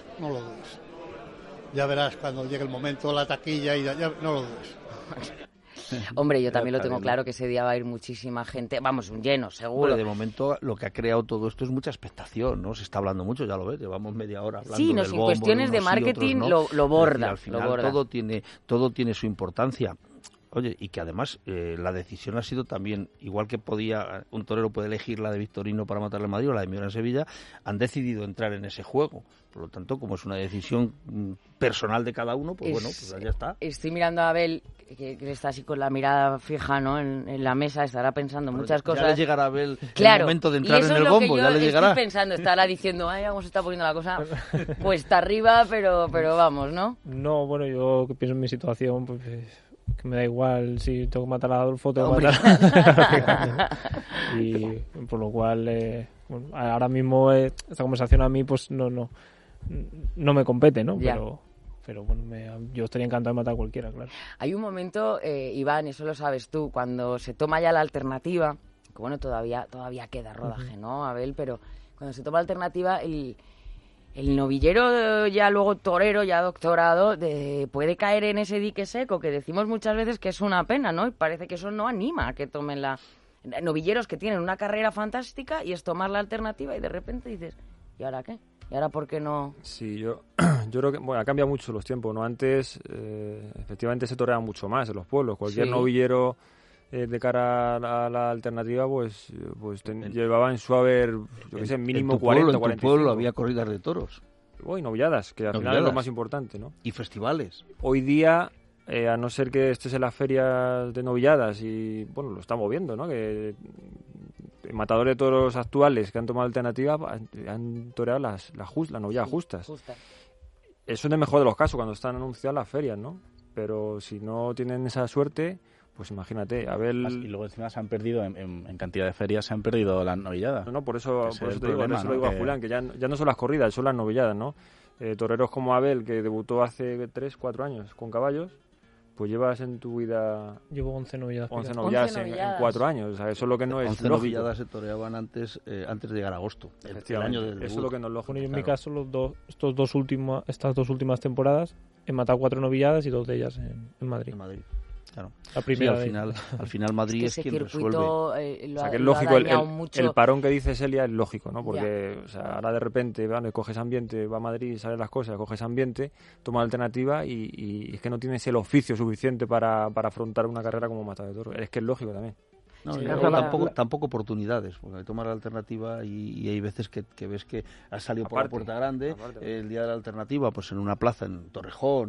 Ya verás cuando llegue el momento, la taquilla, y ya no lo dudes. Hombre, yo también lo tengo claro que ese día va a ir muchísima gente, vamos, un lleno, seguro. Bueno, de momento lo que ha creado todo esto es mucha expectación, ¿no? Se está hablando mucho, ya lo ves, llevamos media hora hablando del bombo. Sí, sin cuestiones de marketing lo borda. Al final todo tiene su importancia. Oye, y que además la decisión ha sido también, igual que un torero puede elegir la de Victorino para matarle a Madrid o la de Miura en Sevilla, han decidido entrar en ese juego. Por lo tanto, como es una decisión personal de cada uno, pues bueno, pues ya está. Estoy mirando a Abel, que está así con la mirada fija, ¿no? En la mesa, estará pensando muchas cosas. Ya le llegará a Abel el momento de entrar en el bombo, ya le llegará. Estoy pensando, estará diciendo, vamos, se está poniendo la cosa puesta arriba, pero vamos, ¿no? No, bueno, yo que pienso en mi situación, pues... que me da igual si tengo que matar a Adolfo, tengo que matar. Y por lo cual ahora mismo esta conversación a mí pues no me compete, ¿no? Ya. Pero Pero bueno, yo estaría encantado de matar a cualquiera, claro. Hay un momento, Iván, eso lo sabes tú, cuando se toma ya la alternativa, que bueno, todavía queda rodaje, ¿no, Abel? Pero cuando se toma la alternativa, el novillero ya luego torero, ya doctorado, puede caer en ese dique seco que decimos muchas veces que es una pena, ¿no? Y parece que eso no anima a que tomen novilleros que tienen una carrera fantástica y es tomar la alternativa y de repente dices, ¿y ahora qué? ¿Y ahora por qué no? Sí, yo creo que ha cambiado mucho los tiempos, ¿no? Antes, efectivamente, se toreaba mucho más en los pueblos. Cualquier novillero de cara a la alternativa, pues llevaba en su haber, yo qué sé, mínimo 40, 45. En tu pueblo había corridas de toros. Y novilladas, que al final es lo más importante, ¿no? Y festivales. Hoy día, a no ser que estés en las ferias de novilladas y, bueno, lo estamos viendo, ¿no? Que matadores de toros actuales que han tomado alternativa han toreado las novilladas justas. Eso es el mejor de los casos cuando están anunciadas las ferias, ¿no? Pero si no tienen esa suerte, pues imagínate, Abel... Y luego encima se han perdido, en cantidad de ferias se han perdido las novilladas. No, por eso te digo, lo digo a Julián, que ya no son las corridas, son las novilladas, ¿no? Toreros como Abel, que debutó hace 3-4 años con caballos, pues llevas en tu vida... Llevo 11 novilladas. 11 novilladas en 4 años. O sea, eso es lo que no es 11 lógico. novilladas se toreaban antes de llegar a agosto. El año del debut. Eso es lo que no es lógico. Bueno, yo en mi caso, estas dos últimas temporadas, he matado 4 novilladas y 2 de ellas en Madrid. En Madrid. Claro. La primera al final Madrid es quien resuelve. O sea, que es lógico, el parón que dice Celia es lógico, ¿no? Porque o sea, ahora de repente coges ambiente, va a Madrid, salen las cosas, coges ambiente, toma alternativa y es que no tienes el oficio suficiente para afrontar una carrera como matador de toros. Es que es lógico también. No, tampoco oportunidades, porque tomas la alternativa y hay veces que ves que has salido por la puerta grande, el día de la alternativa, pues en una plaza, en Torrejón,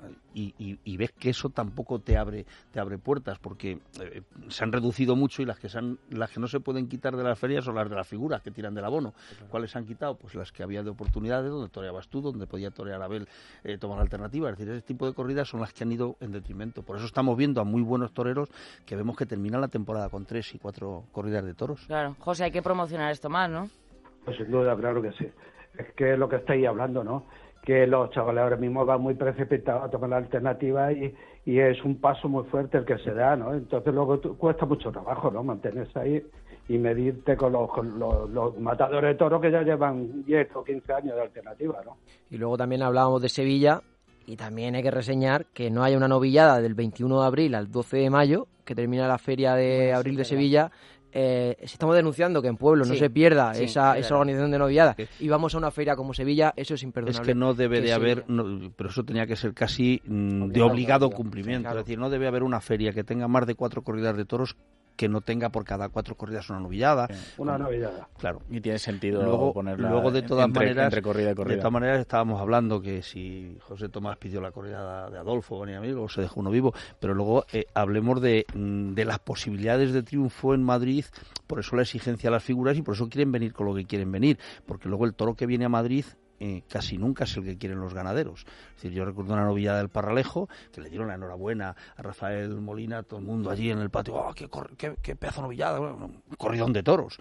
y ves que eso tampoco te abre puertas, porque se han reducido mucho y las que no se pueden quitar de las ferias son las de las figuras que tiran del abono. ¿Cuáles se han quitado? Pues las que había de oportunidades, donde toreabas tú, donde podía torear Abel, tomar la alternativa. Es decir, ese tipo de corridas son las que han ido en detrimento. Por eso estamos viendo a muy buenos toreros que vemos que terminan la temporada con 3 y 4 corridas de toros. Claro, José, hay que promocionar esto más, ¿no? Pues sin duda, claro que sí. Es que es lo que estáis hablando, ¿no? Que los chavales ahora mismo van muy precipitados a tomar la alternativa y es un paso muy fuerte el que se da, ¿no? Entonces luego cuesta mucho trabajo, ¿no? Mantenerse ahí y medirte con los matadores de toros que ya llevan 10 o 15 años de alternativa, ¿no? Y luego también hablábamos de Sevilla. Y también hay que reseñar que no haya una novillada del 21 de abril al 12 de mayo, que termina la feria de abril de Sevilla. Estamos denunciando que en Pueblo no se pierda esa organización de novilladas y vamos a una feria como Sevilla, eso es imperdonable. Es que no debe de haber, pero eso tenía que ser casi de obligado cumplimiento. Claro. Es decir, no debe haber una feria que tenga más de 4 corridas de toros que no tenga por cada 4 corridas una novillada. Una novillada. Claro. Y tiene sentido ponerla luego de todas maneras, entre corrida y corrida. De todas maneras estábamos hablando que si José Tomás pidió la corrida de Adolfo, ni amigo, se dejó uno vivo, pero luego hablemos de las posibilidades de triunfo en Madrid, por eso la exigencia a las figuras y por eso quieren venir con lo que quieren venir, porque luego el toro que viene a Madrid casi nunca es el que quieren los ganaderos. Es decir, yo recuerdo una novillada del Parralejo que le dieron la enhorabuena a Rafael Molina, todo el mundo allí en el patio, ¡oh, qué pedazo de novillada! Un corridón de toros.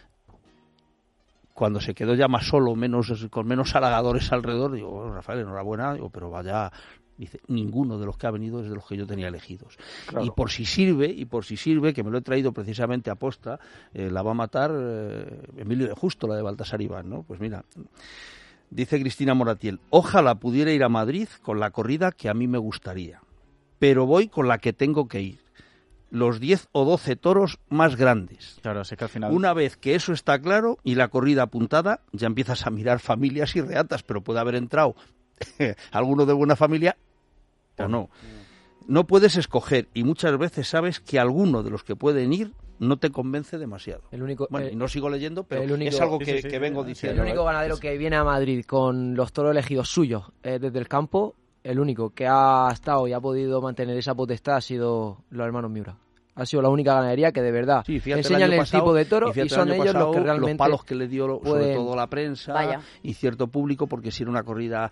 Cuando se quedó ya más solo, con menos halagadores alrededor, digo, oh, Rafael, enhorabuena, digo, pero vaya... Dice, ninguno de los que ha venido es de los que yo tenía elegidos. Claro. Y por si sirve, que me lo he traído precisamente a posta, la va a matar Emilio de Justo, la de Baltasar Iván, ¿no? Pues mira... Dice Cristina Moratiel, ojalá pudiera ir a Madrid con la corrida que a mí me gustaría, pero voy con la que tengo que ir. Los 10 o 12 toros más grandes. Claro, sé que al final... Una vez que eso está claro y la corrida apuntada, ya empiezas a mirar familias y reatas, pero puede haber entrado alguno de buena familia o no. No puedes escoger y muchas veces sabes que alguno de los que pueden ir no te convence demasiado. Y no sigo leyendo, pero es algo que vengo diciendo. El único ganadero que viene a Madrid con los toros elegidos suyos desde el campo, el único que ha estado y ha podido mantener esa potestad ha sido los hermanos Miura. Ha sido la única ganadería que de verdad enseñan el tipo de toro y son ellos los que realmente... Los palos que le dio pueden... sobre todo la prensa y cierto público, porque si era una corrida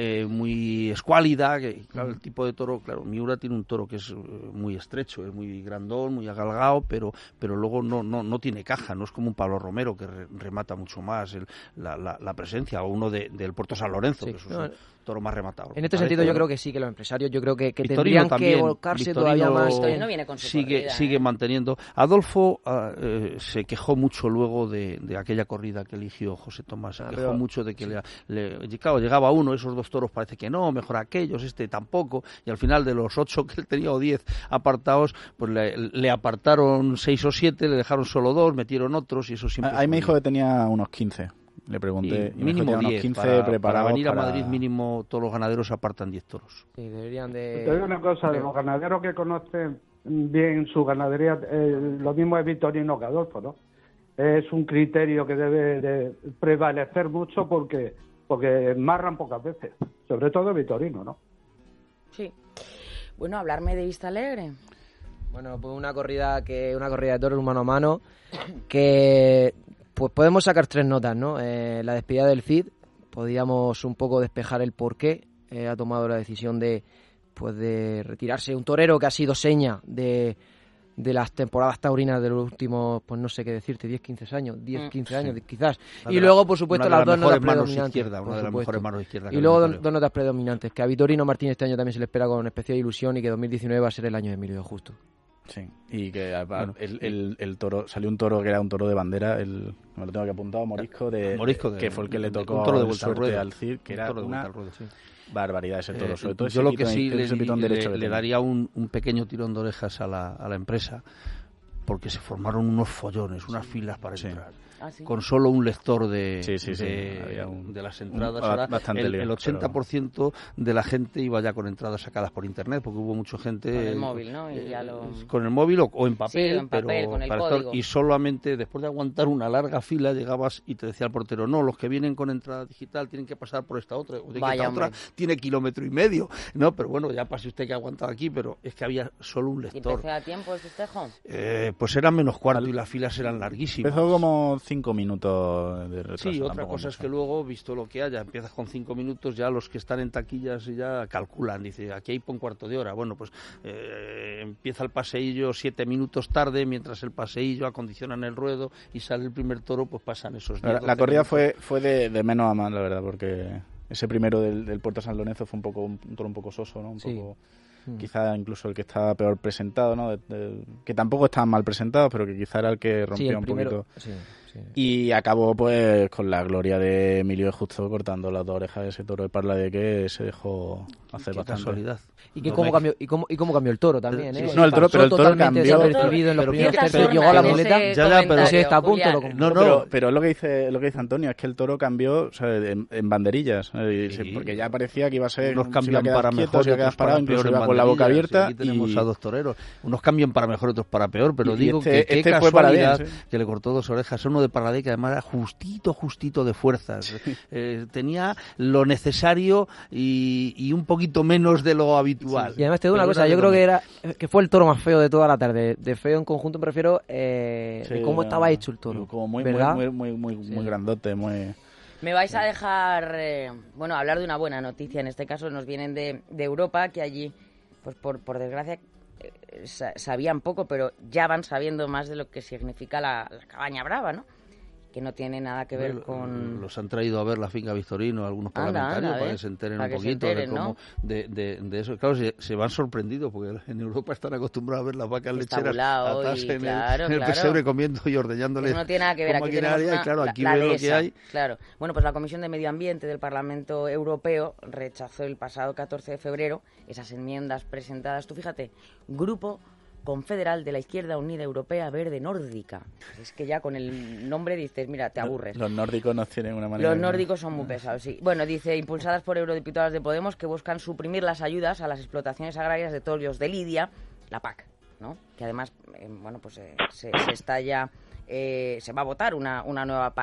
muy escuálida, que claro, el tipo de toro, claro, Miura tiene un toro que es muy estrecho, es muy grandón, muy agalgado, pero luego no tiene caja, no es como un Pablo Romero que remata mucho más la presencia, o uno del Puerto San Lorenzo, que es un toro más rematado. En este sentido yo creo que sí, que los empresarios yo creo que tendrían que volcarse todavía más. No viene con su sigue manteniendo. Adolfo se quejó mucho luego de aquella corrida que eligió José Tomás, se quejó mucho de que claro, llegaba uno, esos 2 toros parece que no, mejor aquellos, tampoco, y al final de los 8 que él tenía o 10 apartados, pues le apartaron 6 o 7, le dejaron solo 2, metieron otros, y eso siempre... Ahí me dijo que tenía unos 15. Le pregunté, mínimo 10, 15 para venir a Madrid mínimo todos los ganaderos apartan 10 toros. Sí, deberían de... Te digo una cosa, de los ganaderos que conocen bien su ganadería, lo mismo es Vitorino que Adolfo, ¿no? Es un criterio que debe de prevalecer mucho porque marran pocas veces, sobre todo Vitorino, ¿no? Sí. Bueno, hablarme de Vista Alegre. Bueno, pues una corrida de toros mano a mano que... Pues podemos sacar 3 notas, ¿no? La despedida del Cid, podíamos un poco despejar el por qué ha tomado la decisión de retirarse. Un torero que ha sido seña de las temporadas taurinas de los últimos, pues no sé qué decirte, 10-15 años, 10-15 años quizás. Y luego, por supuesto, las 2 notas predominantes. Una de las mejores manos izquierdas. Y luego 2 notas predominantes, que a Vitorino Martín este año también se le espera con especial ilusión y que 2019 va a ser el año de Emilio de Justo. Sí, y que el toro, salió un toro que era un toro de bandera, me lo tengo que apuntar, Morisco, que fue el que le tocó suerte al Cid, que era una barbaridad ese toro, sobre todo yo lo que sí le daría un pequeño tirón de orejas a la empresa, porque se formaron unos follones, unas filas para entrar. Con solo un lector de las entradas. El 80% de la gente iba ya con entradas sacadas por internet, porque hubo mucha gente con el móvil, ¿no? Con el móvil o en papel, con el código. Y solamente después de aguantar una larga fila llegabas y te decía el portero, no, los que vienen con entrada digital tienen que pasar por esta otra, o de que esta otra tiene 1,5 kilómetros, no, pero bueno, ya pase usted que ha aguantado aquí, pero es que había solo un lector. ¿Y empezó a tiempo este festejo? Pues eran menos cuarto y las filas eran larguísimas. Empezó como 5 minutos de retraso. Sí, otra cosa es que luego, visto lo que haya, empiezas con 5 minutos, ya los que están en taquillas ya calculan, dice, aquí hay un cuarto de hora. Bueno, pues empieza el paseillo 7 minutos tarde, mientras el paseillo acondicionan el ruedo y sale el primer toro, pues pasan esos 10. La corrida fue de menos a más, la verdad, porque ese primero del Puerto San Lorenzo fue un toro un poco soso, ¿no? Poco... Quizá incluso el que estaba peor presentado, ¿no? Que tampoco estaban mal presentados, pero que quizá era el que rompió un poquito. Sí. Y acabó pues con la gloria de Emilio de Justo cortando las 2 orejas de ese toro de Parla de que se dejó hacer bastante. Casualidad. Y cómo cambió el toro también, ¿eh? No, el toro cambió. Desapercibido en los primeros tercios, llegó a la muleta. Pero sí está a punto. Pero es lo que dice Antonio, es que el toro cambió, o sea, en banderillas, porque ya parecía que iba a ser unos cambian para mejor, otros para peor, iba con la boca abierta. Aquí tenemos a 2 toreros, unos cambian para mejor, otros para peor, pero digo que qué casualidad que le cortó 2 orejas, uno de Parladé que además era justito de fuerzas, tenía lo necesario y un poquito menos de lo habitual. Y además te digo una cosa, yo creo que fue el toro más feo de toda la tarde. De feo en conjunto me refiero de cómo estaba hecho el toro. Como muy grandote, muy... Me vais a dejar, hablar de una buena noticia. En este caso nos vienen de Europa, que allí, pues por desgracia, sabían poco, pero ya van sabiendo más de lo que significa la cabaña brava, ¿no? Que no tiene nada que ver con... Los han traído a ver la finca Victorino algunos parlamentarios para que se enteren un poquito de cómo, de eso. Claro, se van sorprendidos porque en Europa están acostumbrados a ver las vacas lecheras atrás en el pesebre comiendo y ordeñándoles. Eso no tiene nada que ver. Aquí tenemos claro, aquí ven lo que hay. Claro. Bueno, pues la Comisión de Medio Ambiente del Parlamento Europeo rechazó el pasado 14 de febrero esas enmiendas presentadas. Tú fíjate, Grupo Confederal de la Izquierda Unida Europea Verde Nórdica. Es que ya con el nombre dices, mira, te aburres. Los nórdicos nos tienen una manera... Los nórdicos son muy pesados, sí. Bueno, dice, impulsadas por eurodiputados de Podemos que buscan suprimir las ayudas a las explotaciones agrarias de toros de lidia, la PAC, ¿no? Que además, se está ya... se va a votar una nueva PAC.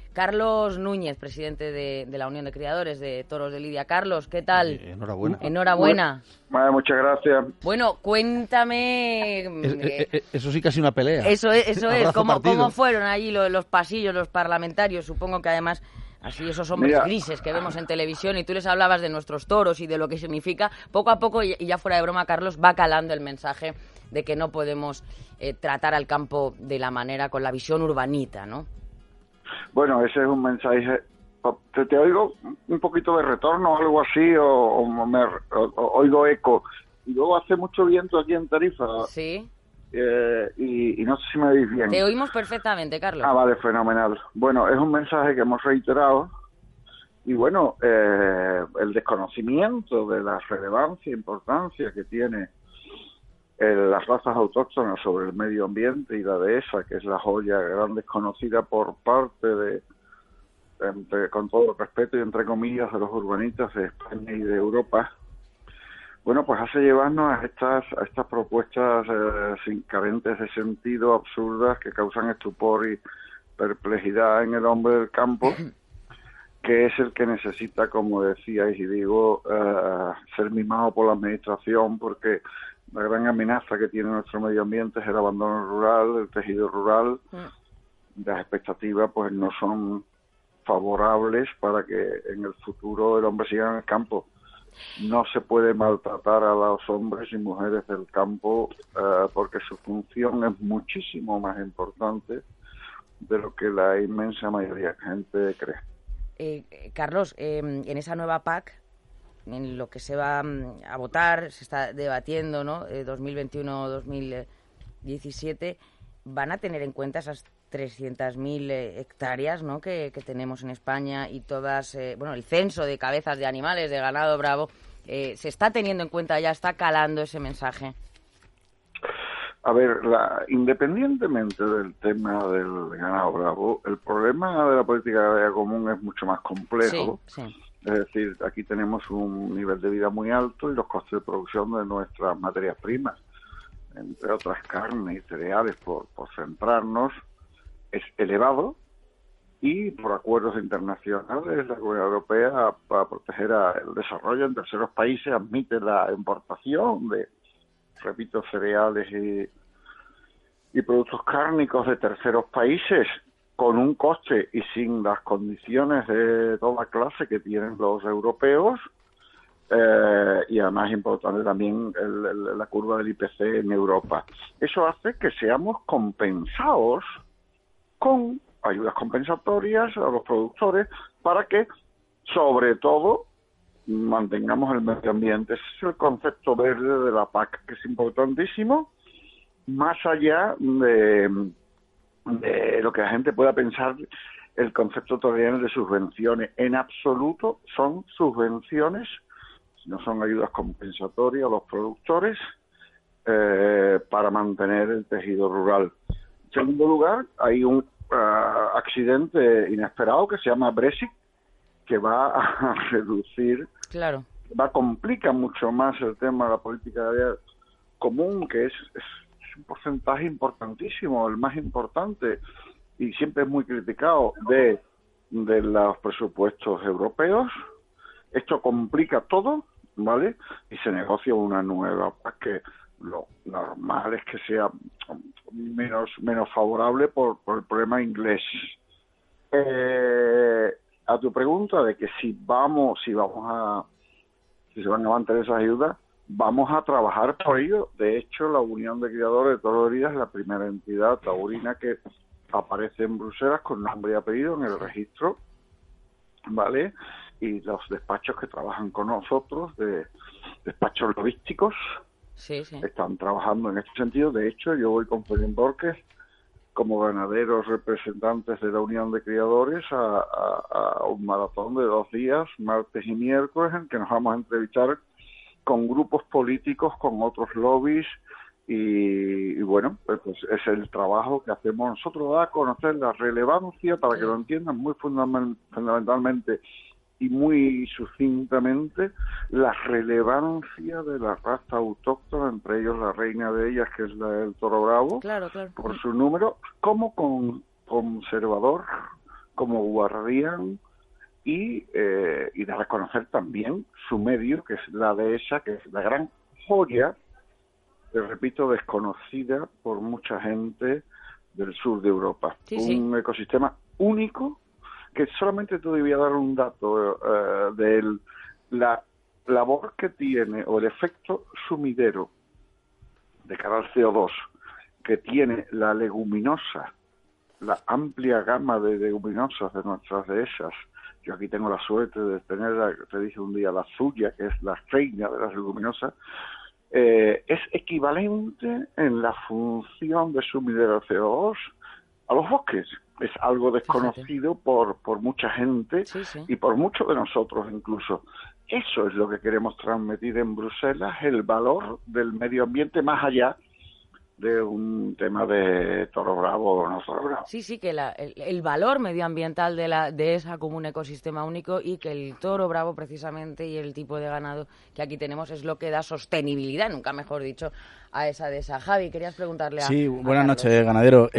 Carlos Núñez, presidente de la Unión de Criadores de Toros de Lidia. Carlos, ¿qué tal? Enhorabuena. Enhorabuena. Vale, muchas gracias. Bueno, cuéntame... Eso sí que ha sido una pelea. Eso es. ¿Cómo fueron allí los pasillos, los parlamentarios? Supongo que además... Así esos hombres grises que vemos en televisión, y tú les hablabas de nuestros toros y de lo que significa. Poco a poco, y ya fuera de broma, Carlos, va calando el mensaje de que no podemos tratar al campo de la manera, con la visión urbanita, ¿no? Bueno, ese es un mensaje. Te oigo un poquito de retorno o algo así, o oigo eco. Y luego hace mucho viento aquí en Tarifa. Sí. Y no sé si me oís bien. Te oímos perfectamente, Carlos. Vale, fenomenal. Bueno, es un mensaje que hemos reiterado, y bueno, el desconocimiento de la relevancia e importancia que tiene las razas autóctonas sobre el medio ambiente y la dehesa, que es la joya gran desconocida por parte de, con todo el respeto y entre comillas, de los urbanistas de España y de Europa. Bueno, pues hace llevarnos a estas propuestas carentes de sentido, absurdas, que causan estupor y perplejidad en el hombre del campo, que es el que necesita, como decíais y digo, ser mimado por la administración, porque la gran amenaza que tiene nuestro medio ambiente es el abandono rural, el tejido rural. Las expectativas pues no son favorables para que en el futuro el hombre siga en el campo. No se puede maltratar a los hombres y mujeres del campo porque su función es muchísimo más importante de lo que la inmensa mayoría de gente cree. Carlos, en esa nueva PAC, en lo que se va a votar, se está debatiendo, ¿no? 2021-2017, van a tener en cuenta esas 300.000 hectáreas, ¿no?, que tenemos en España, y todas, el censo de cabezas de animales, de ganado bravo, se está teniendo en cuenta, ya está calando ese mensaje. A ver, independientemente del tema del ganado bravo, el problema de la política agraria común es mucho más complejo. Sí. Es decir, aquí tenemos un nivel de vida muy alto y los costes de producción de nuestras materias primas, entre otras carnes y cereales, por centrarnos, es elevado, y por acuerdos internacionales la Unión Europea, para proteger el desarrollo en terceros países, admite la importación de, repito, cereales y productos cárnicos de terceros países con un coste y sin las condiciones de toda clase que tienen los europeos, y además importante también la curva del IPC en Europa. Eso hace que seamos compensados con ayudas compensatorias a los productores para que, sobre todo, mantengamos el medio ambiente. Ese es el concepto verde de la PAC, que es importantísimo, más allá de lo que la gente pueda pensar el concepto todavía de subvenciones. En absoluto son subvenciones, no son ayudas compensatorias a los productores para mantener el tejido rural. En segundo lugar, hay un accidente inesperado que se llama Brexit, que va a reducir, va a complicar mucho más el tema de la política agraria común, que es un porcentaje importantísimo, el más importante, y siempre es muy criticado de los presupuestos europeos. Esto complica todo, ¿vale? Y se negocia una nueva, que lo normal es que sea menos favorable por el problema inglés. A tu pregunta de que si se van a mantener esas ayudas, vamos a trabajar por ello. De hecho, la Unión de Criadores de Toros de Lidia es la primera entidad taurina que aparece en Bruselas con nombre y apellido en el registro, ¿vale? Y los despachos que trabajan con nosotros, de despachos logísticos, están trabajando en este sentido. De hecho, yo voy con Fermín Borges como ganaderos representantes de la Unión de Criadores a un maratón de 2 días, martes y miércoles, en que nos vamos a entrevistar con grupos políticos, con otros lobbies, y bueno, pues es el trabajo que hacemos nosotros, da a conocer la relevancia, para que lo entiendan muy fundamentalmente y muy sucintamente, la relevancia de la raza autóctona, entre ellos la reina de ellas, que es la del toro bravo, por su número, como conservador, como guardián y dar a conocer también su medio, que es la dehesa, que es la gran joya, te repito, desconocida por mucha gente del sur de Europa. Un ecosistema único, que solamente te voy a dar un dato de la labor que tiene, o el efecto sumidero de cara al CO2 que tiene la leguminosa, la amplia gama de leguminosas de nuestras dehesas. Yo aquí tengo la suerte de tener, te dije un día, la suya, que es la reina de las leguminosas. Es equivalente en la función de sumidero CO2 a los bosques. Es algo desconocido por mucha gente y por muchos de nosotros incluso. Eso es lo que queremos transmitir en Bruselas, el valor del medio ambiente más allá de un tema de toro bravo o no toro bravo. Sí, que el valor medioambiental de esa como un ecosistema único, y que el toro bravo precisamente y el tipo de ganado que aquí tenemos es lo que da sostenibilidad, nunca mejor dicho, a esa dehesa. Javi, querías preguntarle a Sí, buenas Carlos. noches, ganadero.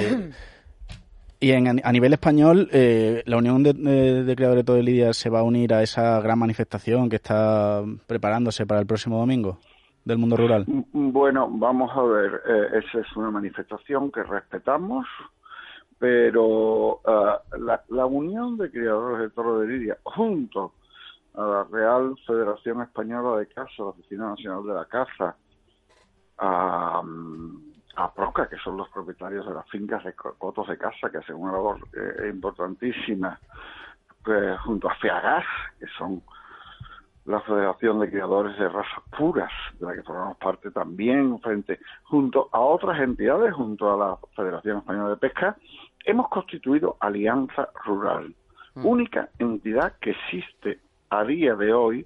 Y a nivel español, la Unión de Criadores de Toro de Lidia se va a unir a esa gran manifestación que está preparándose para el próximo domingo del mundo rural. Bueno, vamos a ver, esa es una manifestación que respetamos, pero la Unión de Criadores de Toro de Lidia, junto a la Real Federación Española de Caza, la Oficina Nacional de la Caza, a Proca, que son los propietarios de las fincas de cotos de caza, que hacen una labor importantísima, junto a FEAGAS, que son la Federación de Criadores de Razas Puras, de la que formamos parte también, junto a otras entidades, junto a la Federación Española de Pesca, hemos constituido Alianza Rural, única entidad que existe a día de hoy,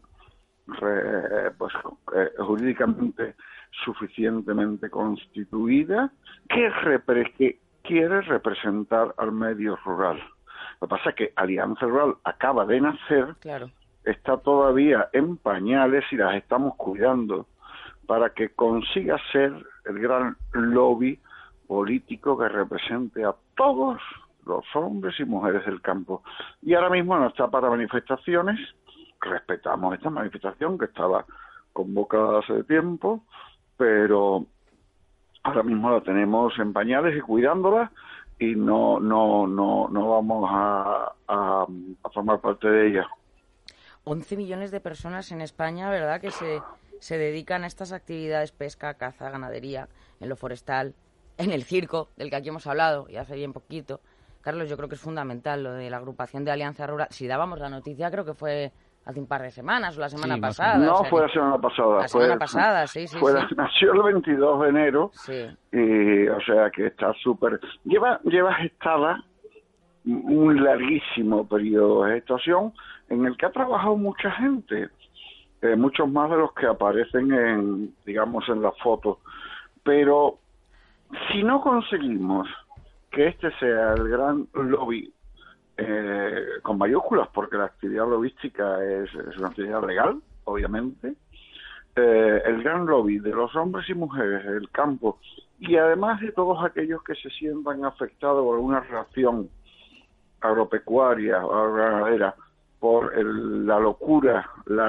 jurídicamente suficientemente constituida, que quiere representar al medio rural. Lo que pasa es que Alianza Rural acaba de nacer, está todavía en pañales y las estamos cuidando para que consiga ser el gran lobby político que represente a todos los hombres y mujeres del campo. Y ahora mismo no está para manifestaciones, respetamos esta manifestación que estaba convocada hace tiempo, pero ahora mismo la tenemos en pañales y cuidándola, y no vamos a formar parte de ella. 11 millones de personas en España, ¿verdad?, que se dedican a estas actividades: pesca, caza, ganadería, en lo forestal, en el circo, del que aquí hemos hablado y hace bien poquito. Carlos, yo creo que es fundamental lo de la agrupación de Alianza Rural. Si dábamos la noticia, creo que fue hace un par de semanas o la semana pasada. No, fue la semana pasada. La semana pasada, sí. Nació el 22 de enero, y, o sea que está súper... Lleva gestada un larguísimo periodo de gestación en el que ha trabajado mucha gente, muchos más de los que aparecen en las fotos. Pero si no conseguimos que este sea el gran lobby, con mayúsculas, porque la actividad lobística es una actividad legal, obviamente, el gran lobby de los hombres y mujeres del campo, y además de todos aquellos que se sientan afectados por alguna relación agropecuaria o ganadera, por la locura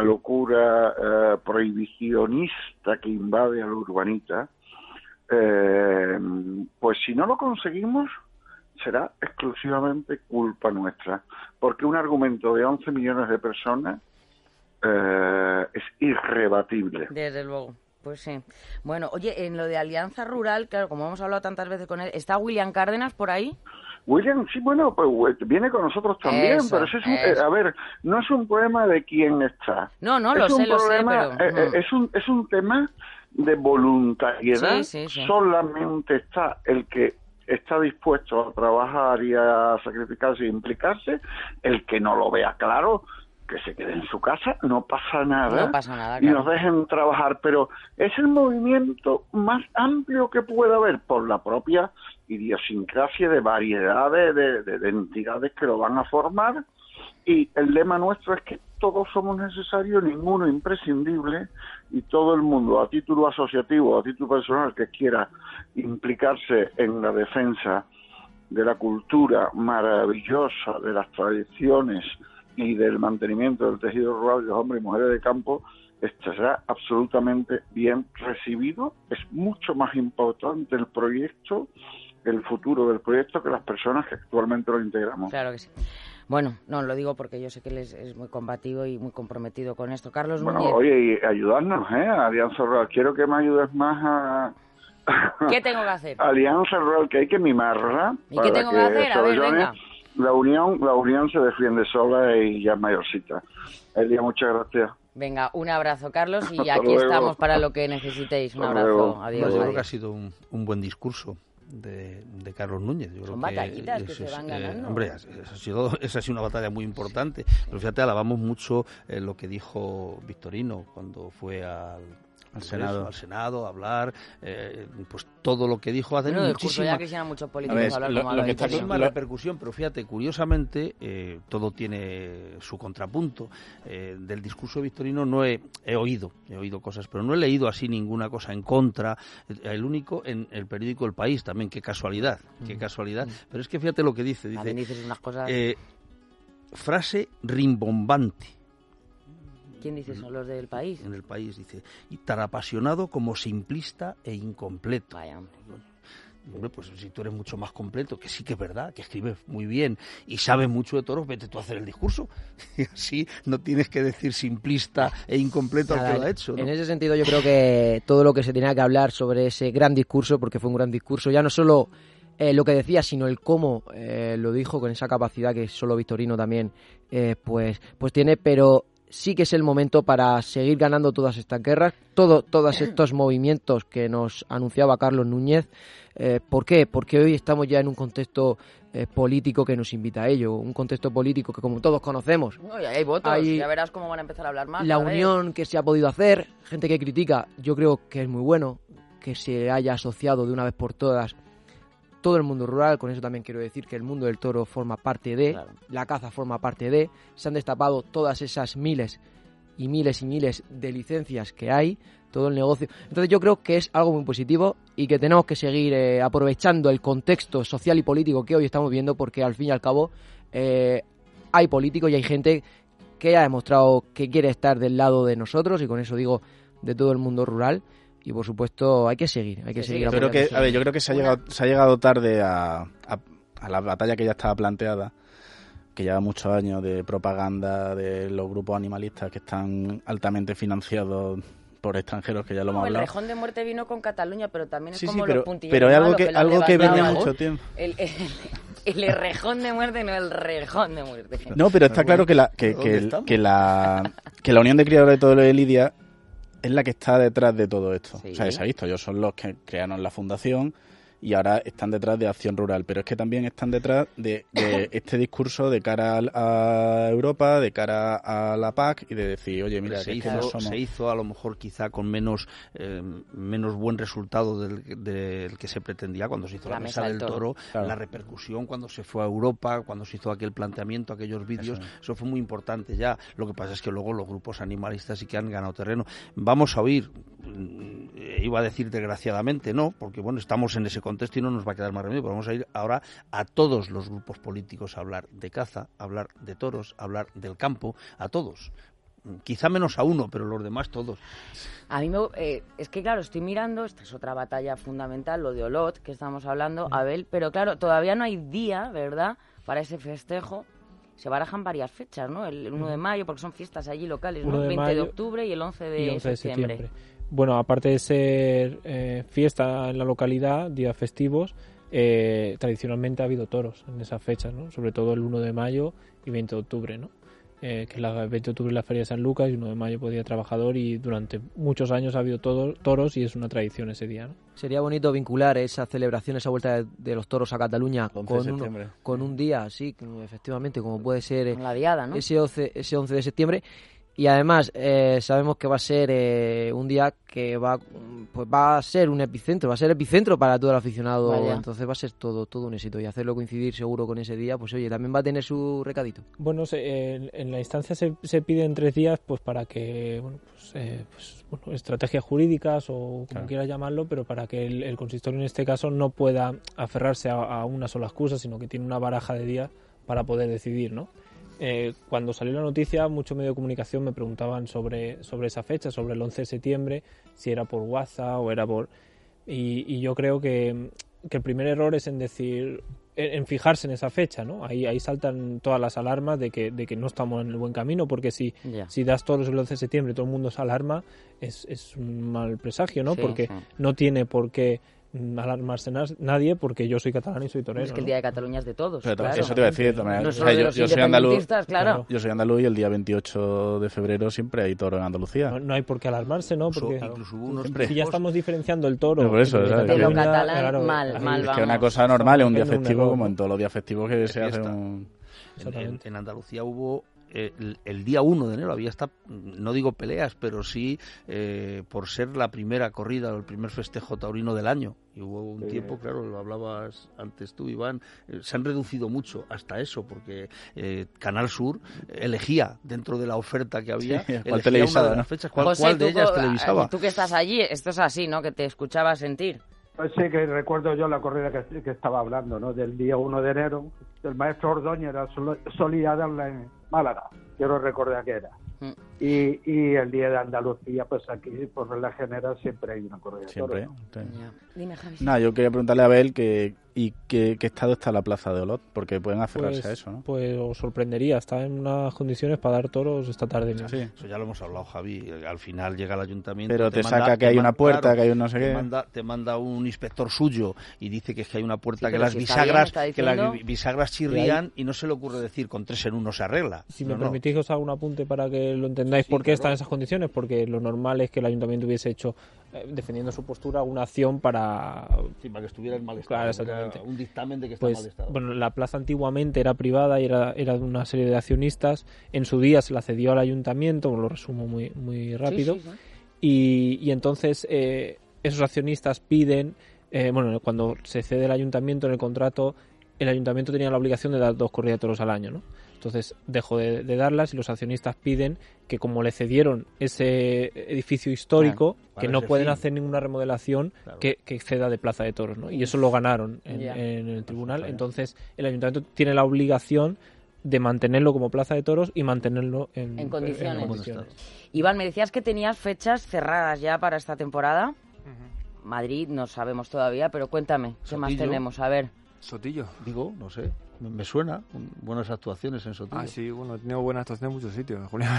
prohibicionista que invade a la urbanita, pues si no lo conseguimos, será exclusivamente culpa nuestra, porque un argumento de 11 millones de personas es irrebatible. Desde luego, pues sí. Bueno, oye, en lo de Alianza Rural, claro, como hemos hablado tantas veces con él, ¿está William Cárdenas por ahí? William, sí, bueno, pues viene con nosotros también, pero a ver, no es un problema de quién está. No, lo sé, pero... Es un tema de voluntariedad. Sí. Solamente está el que está dispuesto a trabajar y a sacrificarse e implicarse, el que no lo vea claro, que se quede en su casa, no pasa nada, y nos dejen trabajar, pero es el movimiento más amplio que puede haber por la propia idiosincrasia de variedades de entidades que lo van a formar, y el lema nuestro es que todos somos necesarios, ninguno imprescindible, y todo el mundo, a título asociativo, a título personal, que quiera implicarse en la defensa de la cultura maravillosa, de las tradiciones y del mantenimiento del tejido rural de los hombres y mujeres de campo, estará absolutamente bien recibido. Es mucho más importante el proyecto, el futuro del proyecto, que las personas que actualmente lo integramos. Claro que sí. Bueno, no, lo digo porque yo sé que él es muy combativo y muy comprometido con esto. Carlos Núñez. Oye, y ayudarnos, Alianza Rural. Quiero que me ayudes más a... ¿Qué tengo que hacer? Alianza Rural, que hay que mimarla. ¿Y qué tengo que hacer? A ver, venga. La unión se defiende sola y ya es mayorcita. Elia, muchas gracias. Venga, un abrazo, Carlos, y Hasta aquí luego. estamos para lo que necesitéis. Un abrazo. Adiós. Yo creo que ha sido un buen discurso de Carlos Núñez. Yo Son creo que batallitas que se van ganando. Hombre, esa ha sido una batalla muy importante. Pero fíjate, alabamos mucho lo que dijo Victorino cuando fue al Senado a hablar, pues todo lo que dijo hace muchísima... Ya quisieran muchos políticos hablar como lo que está con más repercusión, pero fíjate, curiosamente, todo tiene su contrapunto. Del discurso de Victorino no he oído cosas, pero no he leído así ninguna cosa en contra. El único en el periódico El País también, qué casualidad. Pero es que fíjate lo que dice. Dices unas cosas... frase rimbombante. ¿Quién dice eso? ¿Los del País? En El País dice, y tan apasionado como simplista e incompleto. Vaya, hombre, pues si tú eres mucho más completo, que sí que es verdad, que escribes muy bien y sabes mucho de toros, vete tú a hacer el discurso. Y así no tienes que decir simplista e incompleto al que lo ha hecho, ¿no? En ese sentido yo creo que todo lo que se tenía que hablar sobre ese gran discurso, porque fue un gran discurso, ya no solo lo que decía, sino el cómo lo dijo con esa capacidad que solo Victorino también pues tiene, pero... Sí que es el momento para seguir ganando todas estas guerras, todos estos movimientos que nos anunciaba Carlos Núñez. ¿Por qué? Porque hoy estamos ya en un contexto político que nos invita a ello, un contexto político que, como todos conocemos... No, y hay votos, ya verás cómo van a empezar a hablar más. La unión que se ha podido hacer, gente que critica, yo creo que es muy bueno que se haya asociado de una vez por todas todo el mundo rural. Con eso también quiero decir que el mundo del toro forma parte de, la caza forma parte de, se han destapado todas esas miles y miles y miles de licencias que hay, todo el negocio. Entonces yo creo que es algo muy positivo y que tenemos que seguir aprovechando el contexto social y político que hoy estamos viendo, porque al fin y al cabo hay políticos y hay gente que ha demostrado que quiere estar del lado de nosotros, y con eso digo de todo el mundo rural. Y por supuesto hay que seguir yo creo que se ha llegado tarde a la batalla que ya estaba planteada, que lleva muchos años de propaganda de los grupos animalistas que están altamente financiados por extranjeros, que ya lo hemos hablado. El rejón de muerte vino con Cataluña, pero también es como los puntilleros. Pero es algo que venía mucho tiempo. El rejón de muerte, no el rejón de muerte. No, pero está claro que la Unión de Criadores de Toros de Lidia es la que está detrás de todo esto. Sí. O sea, se ha visto, ellos son los que crearon la fundación y ahora están detrás de Acción Rural, pero es que también están detrás de este discurso de cara a Europa, de cara a la PAC, y de decir, oye, mira, se hizo a lo mejor quizá con menos buen resultado del que se pretendía cuando se hizo la Mesa del Toro, claro. La repercusión cuando se fue a Europa, cuando se hizo aquel planteamiento, aquellos vídeos, eso fue muy importante ya. Lo que pasa es que luego los grupos animalistas sí que han ganado terreno. Vamos a oír, iba a decir desgraciadamente, no, porque bueno, estamos en ese contexto y no nos va a quedar más remedio, pero vamos a ir ahora a todos los grupos políticos a hablar de caza, a hablar de toros, a hablar del campo, a todos. Quizá menos a uno, pero los demás todos. A mí es que claro, estoy mirando, esta es otra batalla fundamental, lo de Olot, que estamos hablando, Abel, pero claro, todavía no hay día, ¿verdad?, para ese festejo. Se barajan varias fechas, ¿no? El 1 de mayo, porque son fiestas allí locales, ¿no? 20 de octubre y el 11 de septiembre. Bueno, aparte de ser fiesta en la localidad, días festivos, tradicionalmente ha habido toros en esas fechas, ¿no? Sobre todo el 1 de mayo y 20 de octubre, ¿no? Que el 20 de octubre es la Feria de San Lucas y 1 de mayo pues Día Trabajador, y durante muchos años ha habido toros y es una tradición ese día, ¿no? Sería bonito vincular esa celebración, esa vuelta de los toros a Cataluña con un día, sí, efectivamente, como puede ser la diada, ¿no? ese 11 de septiembre. Y además sabemos que va a ser un día que va a ser un epicentro, va a ser epicentro para todo el aficionado. Vaya. Entonces va a ser todo un éxito, y hacerlo coincidir seguro con ese día, pues oye, también va a tener su recadito. Bueno, en la instancia se piden 3 días pues para que, estrategias jurídicas o como quieras llamarlo, pero para que el consistorio en este caso no pueda aferrarse a una sola excusa, sino que tiene una baraja de días para poder decidir, ¿no? Cuando salió la noticia, muchos medios de comunicación me preguntaban sobre esa fecha, sobre el 11 de septiembre, si era por WhatsApp o era por... Y yo creo que el primer error es en fijarse en esa fecha, ¿no? Ahí saltan todas las alarmas de que no estamos en el buen camino, porque si das toros el 11 de septiembre y todo el mundo se alarma, es un mal presagio, ¿no? Sí, porque no tiene por qué alarmarse nadie, porque yo soy catalán y soy torero. Es que el Día de Cataluña es de todos. Pero claro. eso te iba a decir también. No solo de los yo soy andaluz. Claro. Yo soy andaluz y el día 28 de febrero siempre hay toro en Andalucía. No hay por qué alarmarse, ¿no? Porque incluso hubo unos si ya estamos diferenciando el toro. Por eso, de lo catalán, mal es vamos. que una cosa normal es un día festivo, como en todos los días festivos que se hace un... En Andalucía hubo el día 1 de enero, había no digo peleas, pero sí por ser la primera corrida o el primer festejo taurino del año. Y hubo un tiempo, claro, lo hablabas antes tú, Iván, se han reducido mucho hasta eso, porque Canal Sur elegía dentro de la oferta que había, ¿cuál televisaba, una de las fechas, cuál José, de ellas televisaba. Tú que estás allí, esto es así, ¿no? Que te escuchaba sentir. Pues sí, que recuerdo yo la corrida que estaba hablando, ¿no? Del día 1 de enero, el maestro Ordóñez solía darla en Málaga, quiero recordar que era. Y el día de Andalucía, pues aquí, por regla general, siempre hay una corrida. Siempre. Dime, Javi. No, yo quería preguntarle a Abel qué estado está la plaza de Olot, porque pueden aferrarse a eso, ¿no? Pues os sorprendería, está en unas condiciones para dar toros esta tarde. ¿No? Sí. Eso ya lo hemos hablado, Javi. Al final llega el ayuntamiento... Pero te saca que hay una puerta, claro, que hay un no sé qué... Te manda un inspector suyo y dice que es que hay una puerta, que las bisagras chirrían y no se le ocurre decir con 3 en 1 se arregla. Si me permitís que os haga un apunte para que lo entendáis por qué están en esas condiciones, porque lo normal es que el ayuntamiento hubiese hecho, defendiendo su postura, una acción para que estuviera en mal estado. Claro, exactamente. Un dictamen de que está en mal estado. Bueno, la plaza antiguamente era privada y era de una serie de accionistas. En su día se la cedió al ayuntamiento, lo resumo muy, muy rápido. Y entonces esos accionistas piden, cuando se cede el ayuntamiento en el contrato, el ayuntamiento tenía la obligación de dar 2 corridas de toros al año, ¿no? Entonces dejó de darlas y los accionistas piden que, como le cedieron ese edificio histórico, que no pueden hacer ninguna remodelación que exceda de plaza de toros, ¿no? Y eso lo ganaron en el tribunal. Entonces el ayuntamiento tiene la obligación de mantenerlo como plaza de toros y mantenerlo en condiciones. Iván, me decías que tenías fechas cerradas ya para esta temporada. Madrid no sabemos todavía, pero cuéntame, ¿qué más tenemos? A ver. Sotillo. Digo, no sé, me suena. Buenas actuaciones en Sotillo. Ah, sí, bueno, he tenido buenas actuaciones en muchos sitios, Julián.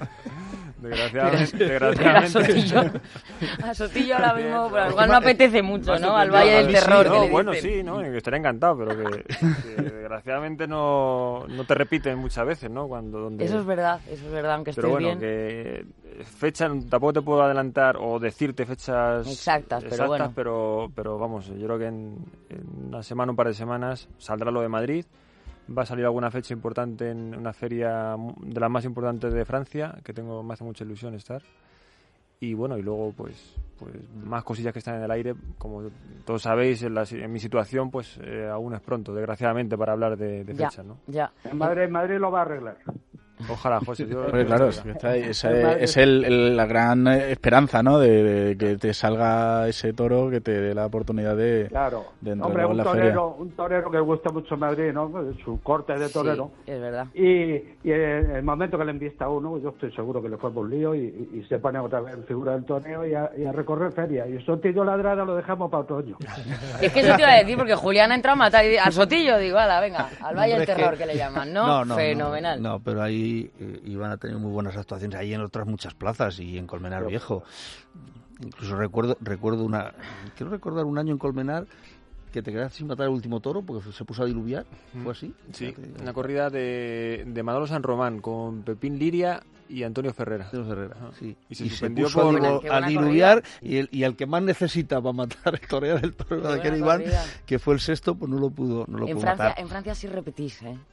Desgraciadamente. A Sotillo ahora mismo, pero igual no apetece mucho, ¿no? Al Valle del Terror. Sí, no, bueno, sí, ¿no? Estaría encantado, pero que desgraciadamente no te repiten muchas veces, ¿no? Eso es verdad, aunque estés bien. Pero bueno, que fecha, tampoco te puedo adelantar o decirte fechas exactas, pero vamos, yo creo que en una semana, un par de semanas, saldrá lo de Madrid. Va a salir alguna fecha importante en una feria de las más importantes de Francia, que me hace mucha ilusión estar. Y bueno, y luego pues más cosillas que están en el aire. Como todos sabéis, en mi situación, pues aún es pronto, desgraciadamente, para hablar de fechas, ¿no? Ya. En Madrid lo va a arreglar. Ojalá, José. Claro, es la gran esperanza, ¿no? De que te salga ese toro que te dé la oportunidad de entrar en la feria. Un torero que gusta mucho en Madrid, ¿no? Su corte de torero. Sí, es verdad. Y en el momento que le envista a uno, yo estoy seguro que le fue por un lío y se pone otra vez en figura del torneo y a recorrer feria. Y Sotillo Ladrada lo dejamos para otro año. Es que eso te iba a decir, porque Julián ha entrado a matar al Sotillo, digo, venga, al Valle del Terror que le llaman, ¿no? Fenomenal. No, pero ahí iban a tener muy buenas actuaciones ahí en otras muchas plazas y en Colmenar Viejo. Incluso recuerdo quiero recordar un año en Colmenar que te quedaste sin matar el último toro porque se puso a diluviar. ¿Fue así? Sí, una corrida de Manolo San Román con Pepín Liria y Antonio Ferrera. Sí. Y se puso a diluviar y el que más necesitaba matar el torear del toro de aquel Iván, que fue el sexto, pues no lo pudo matar. En Francia sí repetís, ¿eh?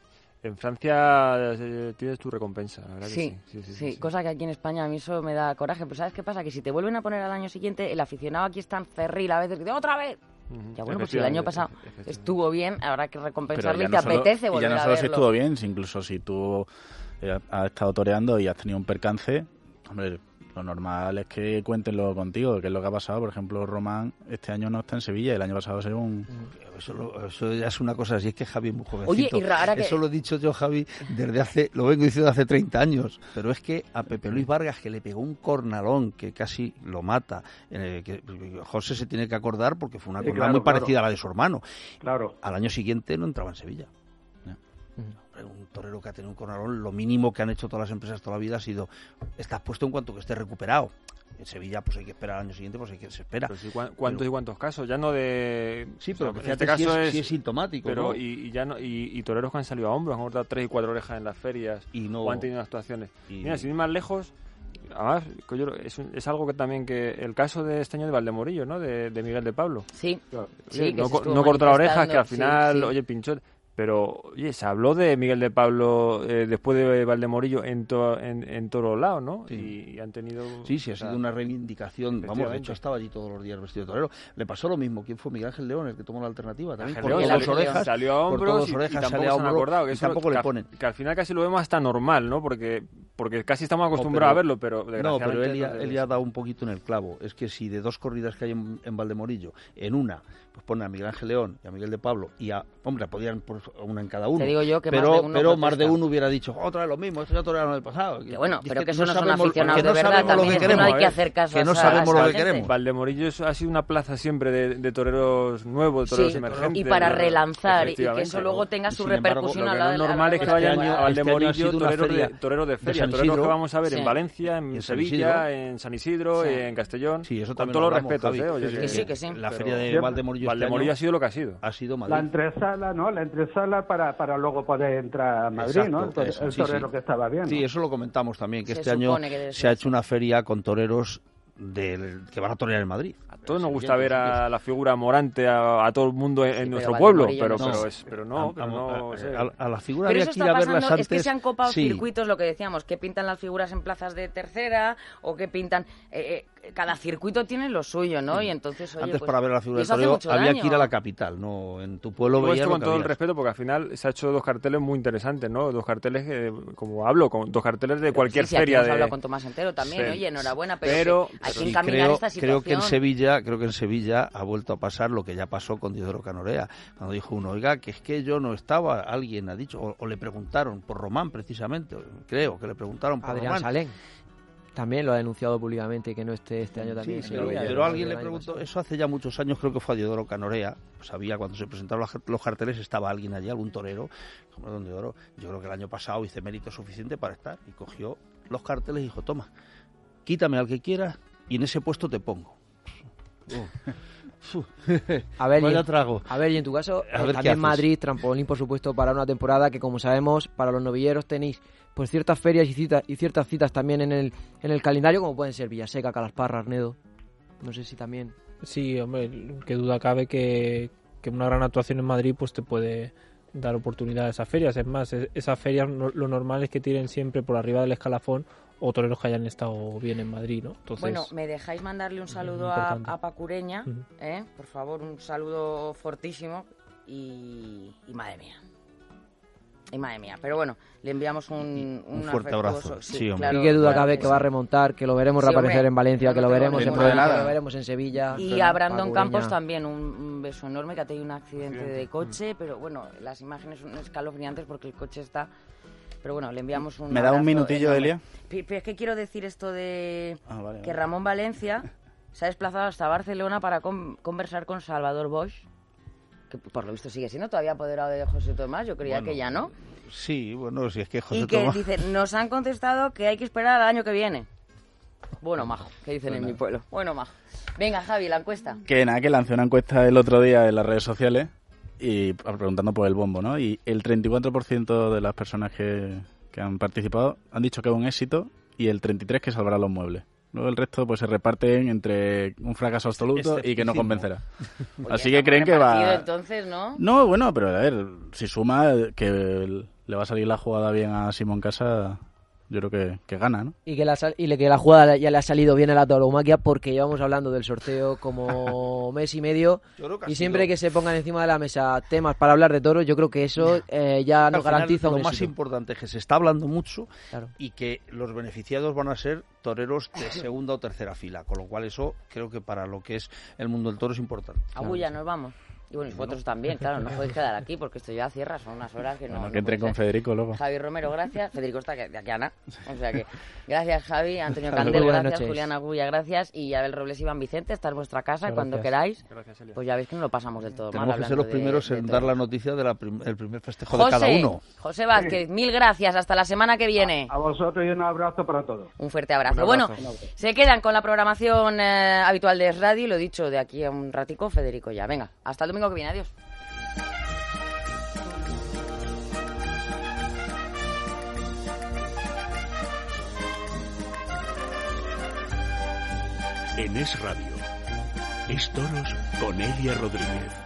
En Francia tienes tu recompensa, la verdad Sí, que sí. Cosa que aquí en España a mí eso me da coraje. Pero ¿sabes qué pasa? Que si te vuelven a poner al año siguiente, el aficionado aquí es tan ferril a veces que dice ¡otra vez! Ya bueno, pues si el año pasado estuvo bien, habrá que recompensarle y te apetece volver a verlo. Y ya no solo si estuvo bien, si incluso si tú has estado toreando y has tenido un percance, hombre, lo normal es que cuéntenlo contigo, que es lo que ha pasado. Por ejemplo, Román este año no está en Sevilla, el año pasado se un... Eso ya es una cosa así, es que Javi es muy jovencito. Oye, y rara eso lo he dicho yo, Javi, lo vengo diciendo hace 30 años. Pero es que a Pepe Luis Vargas, que le pegó un cornalón que casi lo mata, que José se tiene que acordar porque fue una cornada muy parecida a la de su hermano. Claro. Al año siguiente no entraba en Sevilla. Un torero que ha tenido un cornalón, lo mínimo que han hecho todas las empresas toda la vida ha sido, estás puesto en cuanto que estés recuperado. En Sevilla pues hay que esperar al año siguiente, pues hay que se espera. Pero sí, ¿cuántos y cuántos casos? Ya no de... Sí, pero en este caso sí es sintomático, pero ¿no? y ya no, y toreros que han salido a hombros, han cortado 3 y 4 orejas en las ferias o han tenido actuaciones. Mira, sin ir más lejos, además, es algo que también que el caso de este año de Valdemorillo, ¿no? De Miguel de Pablo. Sí. Oye, no cortó la oreja, que al final, oye, pinchó. Pero, oye, se habló de Miguel de Pablo después de Valdemorillo en todos lados, ¿no? Sí. Y han tenido... Sí, ha sido una reivindicación. Vamos, de hecho, estaba allí todos los días vestido de torero. Le pasó lo mismo. ¿Quién fue? Miguel Ángel León, el que tomó la alternativa. También cortó dos orejas. Salió a hombros y tampoco y tampoco le ponen. Que al final casi lo vemos hasta normal, ¿no? Porque casi estamos acostumbrados a verlo, pero desgraciadamente... No, pero él ya ha dado un poquito en el clavo. Es que si de 2 corridas que hay en Valdemorillo, en una, pues pone a Miguel Ángel León y a Miguel de Pablo y hombre, podían una en cada uno. Te digo yo que pero más de uno hubiera dicho, otra vez lo mismo, esto ya torearon el pasado. Que bueno, pero que eso no sabemos, son aficionados de verdad, también no hay que hacer caso que no sabemos lo que queremos. Valdemorillo ha sido una plaza siempre de toreros nuevos, de toreros emergentes. Y para relanzar y que eso luego tenga su repercusión a la de... Lo normal es que vayan a Valdemorillo toreros de feria, toreros que vamos a ver en Valencia, en Sevilla, en San Isidro, en Castellón. Sí, eso con también todos los respetos. Que sí. La feria de Valdemorillo ha sido lo que ha sido. Ha sido Madrid. La entresala, ¿no? La entresala para luego poder entrar a Madrid, ¿no? El torero que estaba bien, ¿no? Sí, eso lo comentamos también, que este año se ha hecho una feria con toreros que van a torear en Madrid. A todos nos gusta ver a la figura Morante, a todo el mundo en nuestro pueblo, pero no sé. A la figura pero había eso que ir a verlas antes. Es que se han copado circuitos, lo que decíamos, que pintan las figuras en plazas de tercera o que pintan... cada circuito tiene lo suyo, ¿no? Y entonces, oye, antes pues, para ver la figura del torero había que ir a la capital, no en tu pueblo veías con todo el respeto, porque al final se ha hecho 2 carteles muy interesantes, ¿no? 2 carteles, como hablo, con 2 carteles de cualquier feria. Hemos hablado con Tomás Entero también, oye, enhorabuena, pero hay que encaminar esta situación. Creo que en Sevilla ha vuelto a pasar lo que ya pasó con Diodoro Canorea, cuando dijo uno, oiga, que es que yo no estaba, alguien ha dicho, o le preguntaron por Román precisamente, creo que le preguntaron por Adrián Román. Salén. También lo ha denunciado públicamente que no esté este año también. Sí, pero alguien le preguntó, eso hace ya muchos años, creo que fue a Diodoro Canorea, sabía cuando se presentaron los carteles, estaba alguien allí, algún torero, como Don Diodoro. Yo creo que el año pasado hice mérito suficiente para estar, y cogió los carteles y dijo, toma, quítame al que quieras y en ese puesto te pongo. A ver, trago. A ver, y en tu caso, también Madrid, trampolín, por supuesto, para una temporada que, como sabemos, para los novilleros tenéis pues ciertas ferias y ciertas citas también en el calendario, como pueden ser Villaseca, Calasparra, Arnedo. No sé si también... Sí, hombre, qué duda cabe que una gran actuación en Madrid pues te puede dar oportunidad a esas ferias. Es más, esas ferias lo normal es que tiren siempre por arriba del escalafón o toreros que hayan estado bien en Madrid, ¿no? Entonces, bueno, ¿me dejáis mandarle un saludo a Pacureña? Por favor, un saludo fortísimo y madre mía. Y madre mía, pero bueno, le enviamos un fuerte abrazo. Sí, claro, y qué duda cabe que va a remontar, que lo veremos reaparecer en Valencia, que lo veremos que lo veremos en Sevilla. Y a Brandon Campos también un beso enorme, que ha tenido un accidente de coche, pero bueno, las imágenes son escalofriantes porque el coche está... Pero bueno, le enviamos un... ¿Me da un minutillo, Elia? Pero es que quiero decir esto de que Ramón Valencia se ha desplazado hasta Barcelona para conversar con Salvador Bosch, que por lo visto sigue siendo todavía apoderado de José Tomás, yo creía que ya no. Sí, bueno, si es que José y que Tomás... dice, nos han contestado que hay que esperar al año que viene. Bueno, majo, que dicen en mi pueblo. Bueno, majo. Venga, Javi, la encuesta. Que lancé una encuesta el otro día en las redes sociales y preguntando por el bombo, ¿no? Y el 34% de las personas que han participado han dicho que es un éxito y el 33% que salvará los muebles. Luego el resto pues se reparten entre un fracaso absoluto y que no convencerá. Oye, así que creen que va... entonces, ¿no? No, bueno, pero a ver, si suma que le va a salir la jugada bien a Simón Casa, yo creo que gana, ¿no? Y que la jugada ya le ha salido bien a la tauromaquia, porque llevamos hablando del sorteo como mes y medio, y siempre que se pongan encima de la mesa temas para hablar de toros, yo creo que eso ya nos garantiza un éxito. Lo más importante es que se está hablando mucho, claro, y que los beneficiados van a ser toreros de segunda o tercera fila, con lo cual eso creo que para lo que es el mundo del toro es importante. Agulla, nos vamos. Y bueno, vosotros también, claro, no podéis quedar aquí porque esto ya cierra, son unas horas que no... Bueno, que entren con Federico luego. Javi Romero, gracias. Federico está de aquí a nada. O sea que, gracias Javi, Antonio Candel, gracias, Julián Agulla, gracias. Y Abel Robles, Iván Vicente, esta es vuestra casa, gracias. Cuando queráis. Gracias, pues ya veis que no lo pasamos del todo mal. Tenemos que ser los primeros en dar la noticia del primer festejo de cada uno. José Vázquez, mil gracias, hasta la semana que viene. A vosotros y un abrazo para todos. Un fuerte abrazo. Bueno, se quedan con la programación habitual de Es Radio y lo dicho, de aquí a un ratico, Federico ya. Venga, hasta el domingo que viene, adiós. En Es Radio, Es Toros con Elia Rodríguez.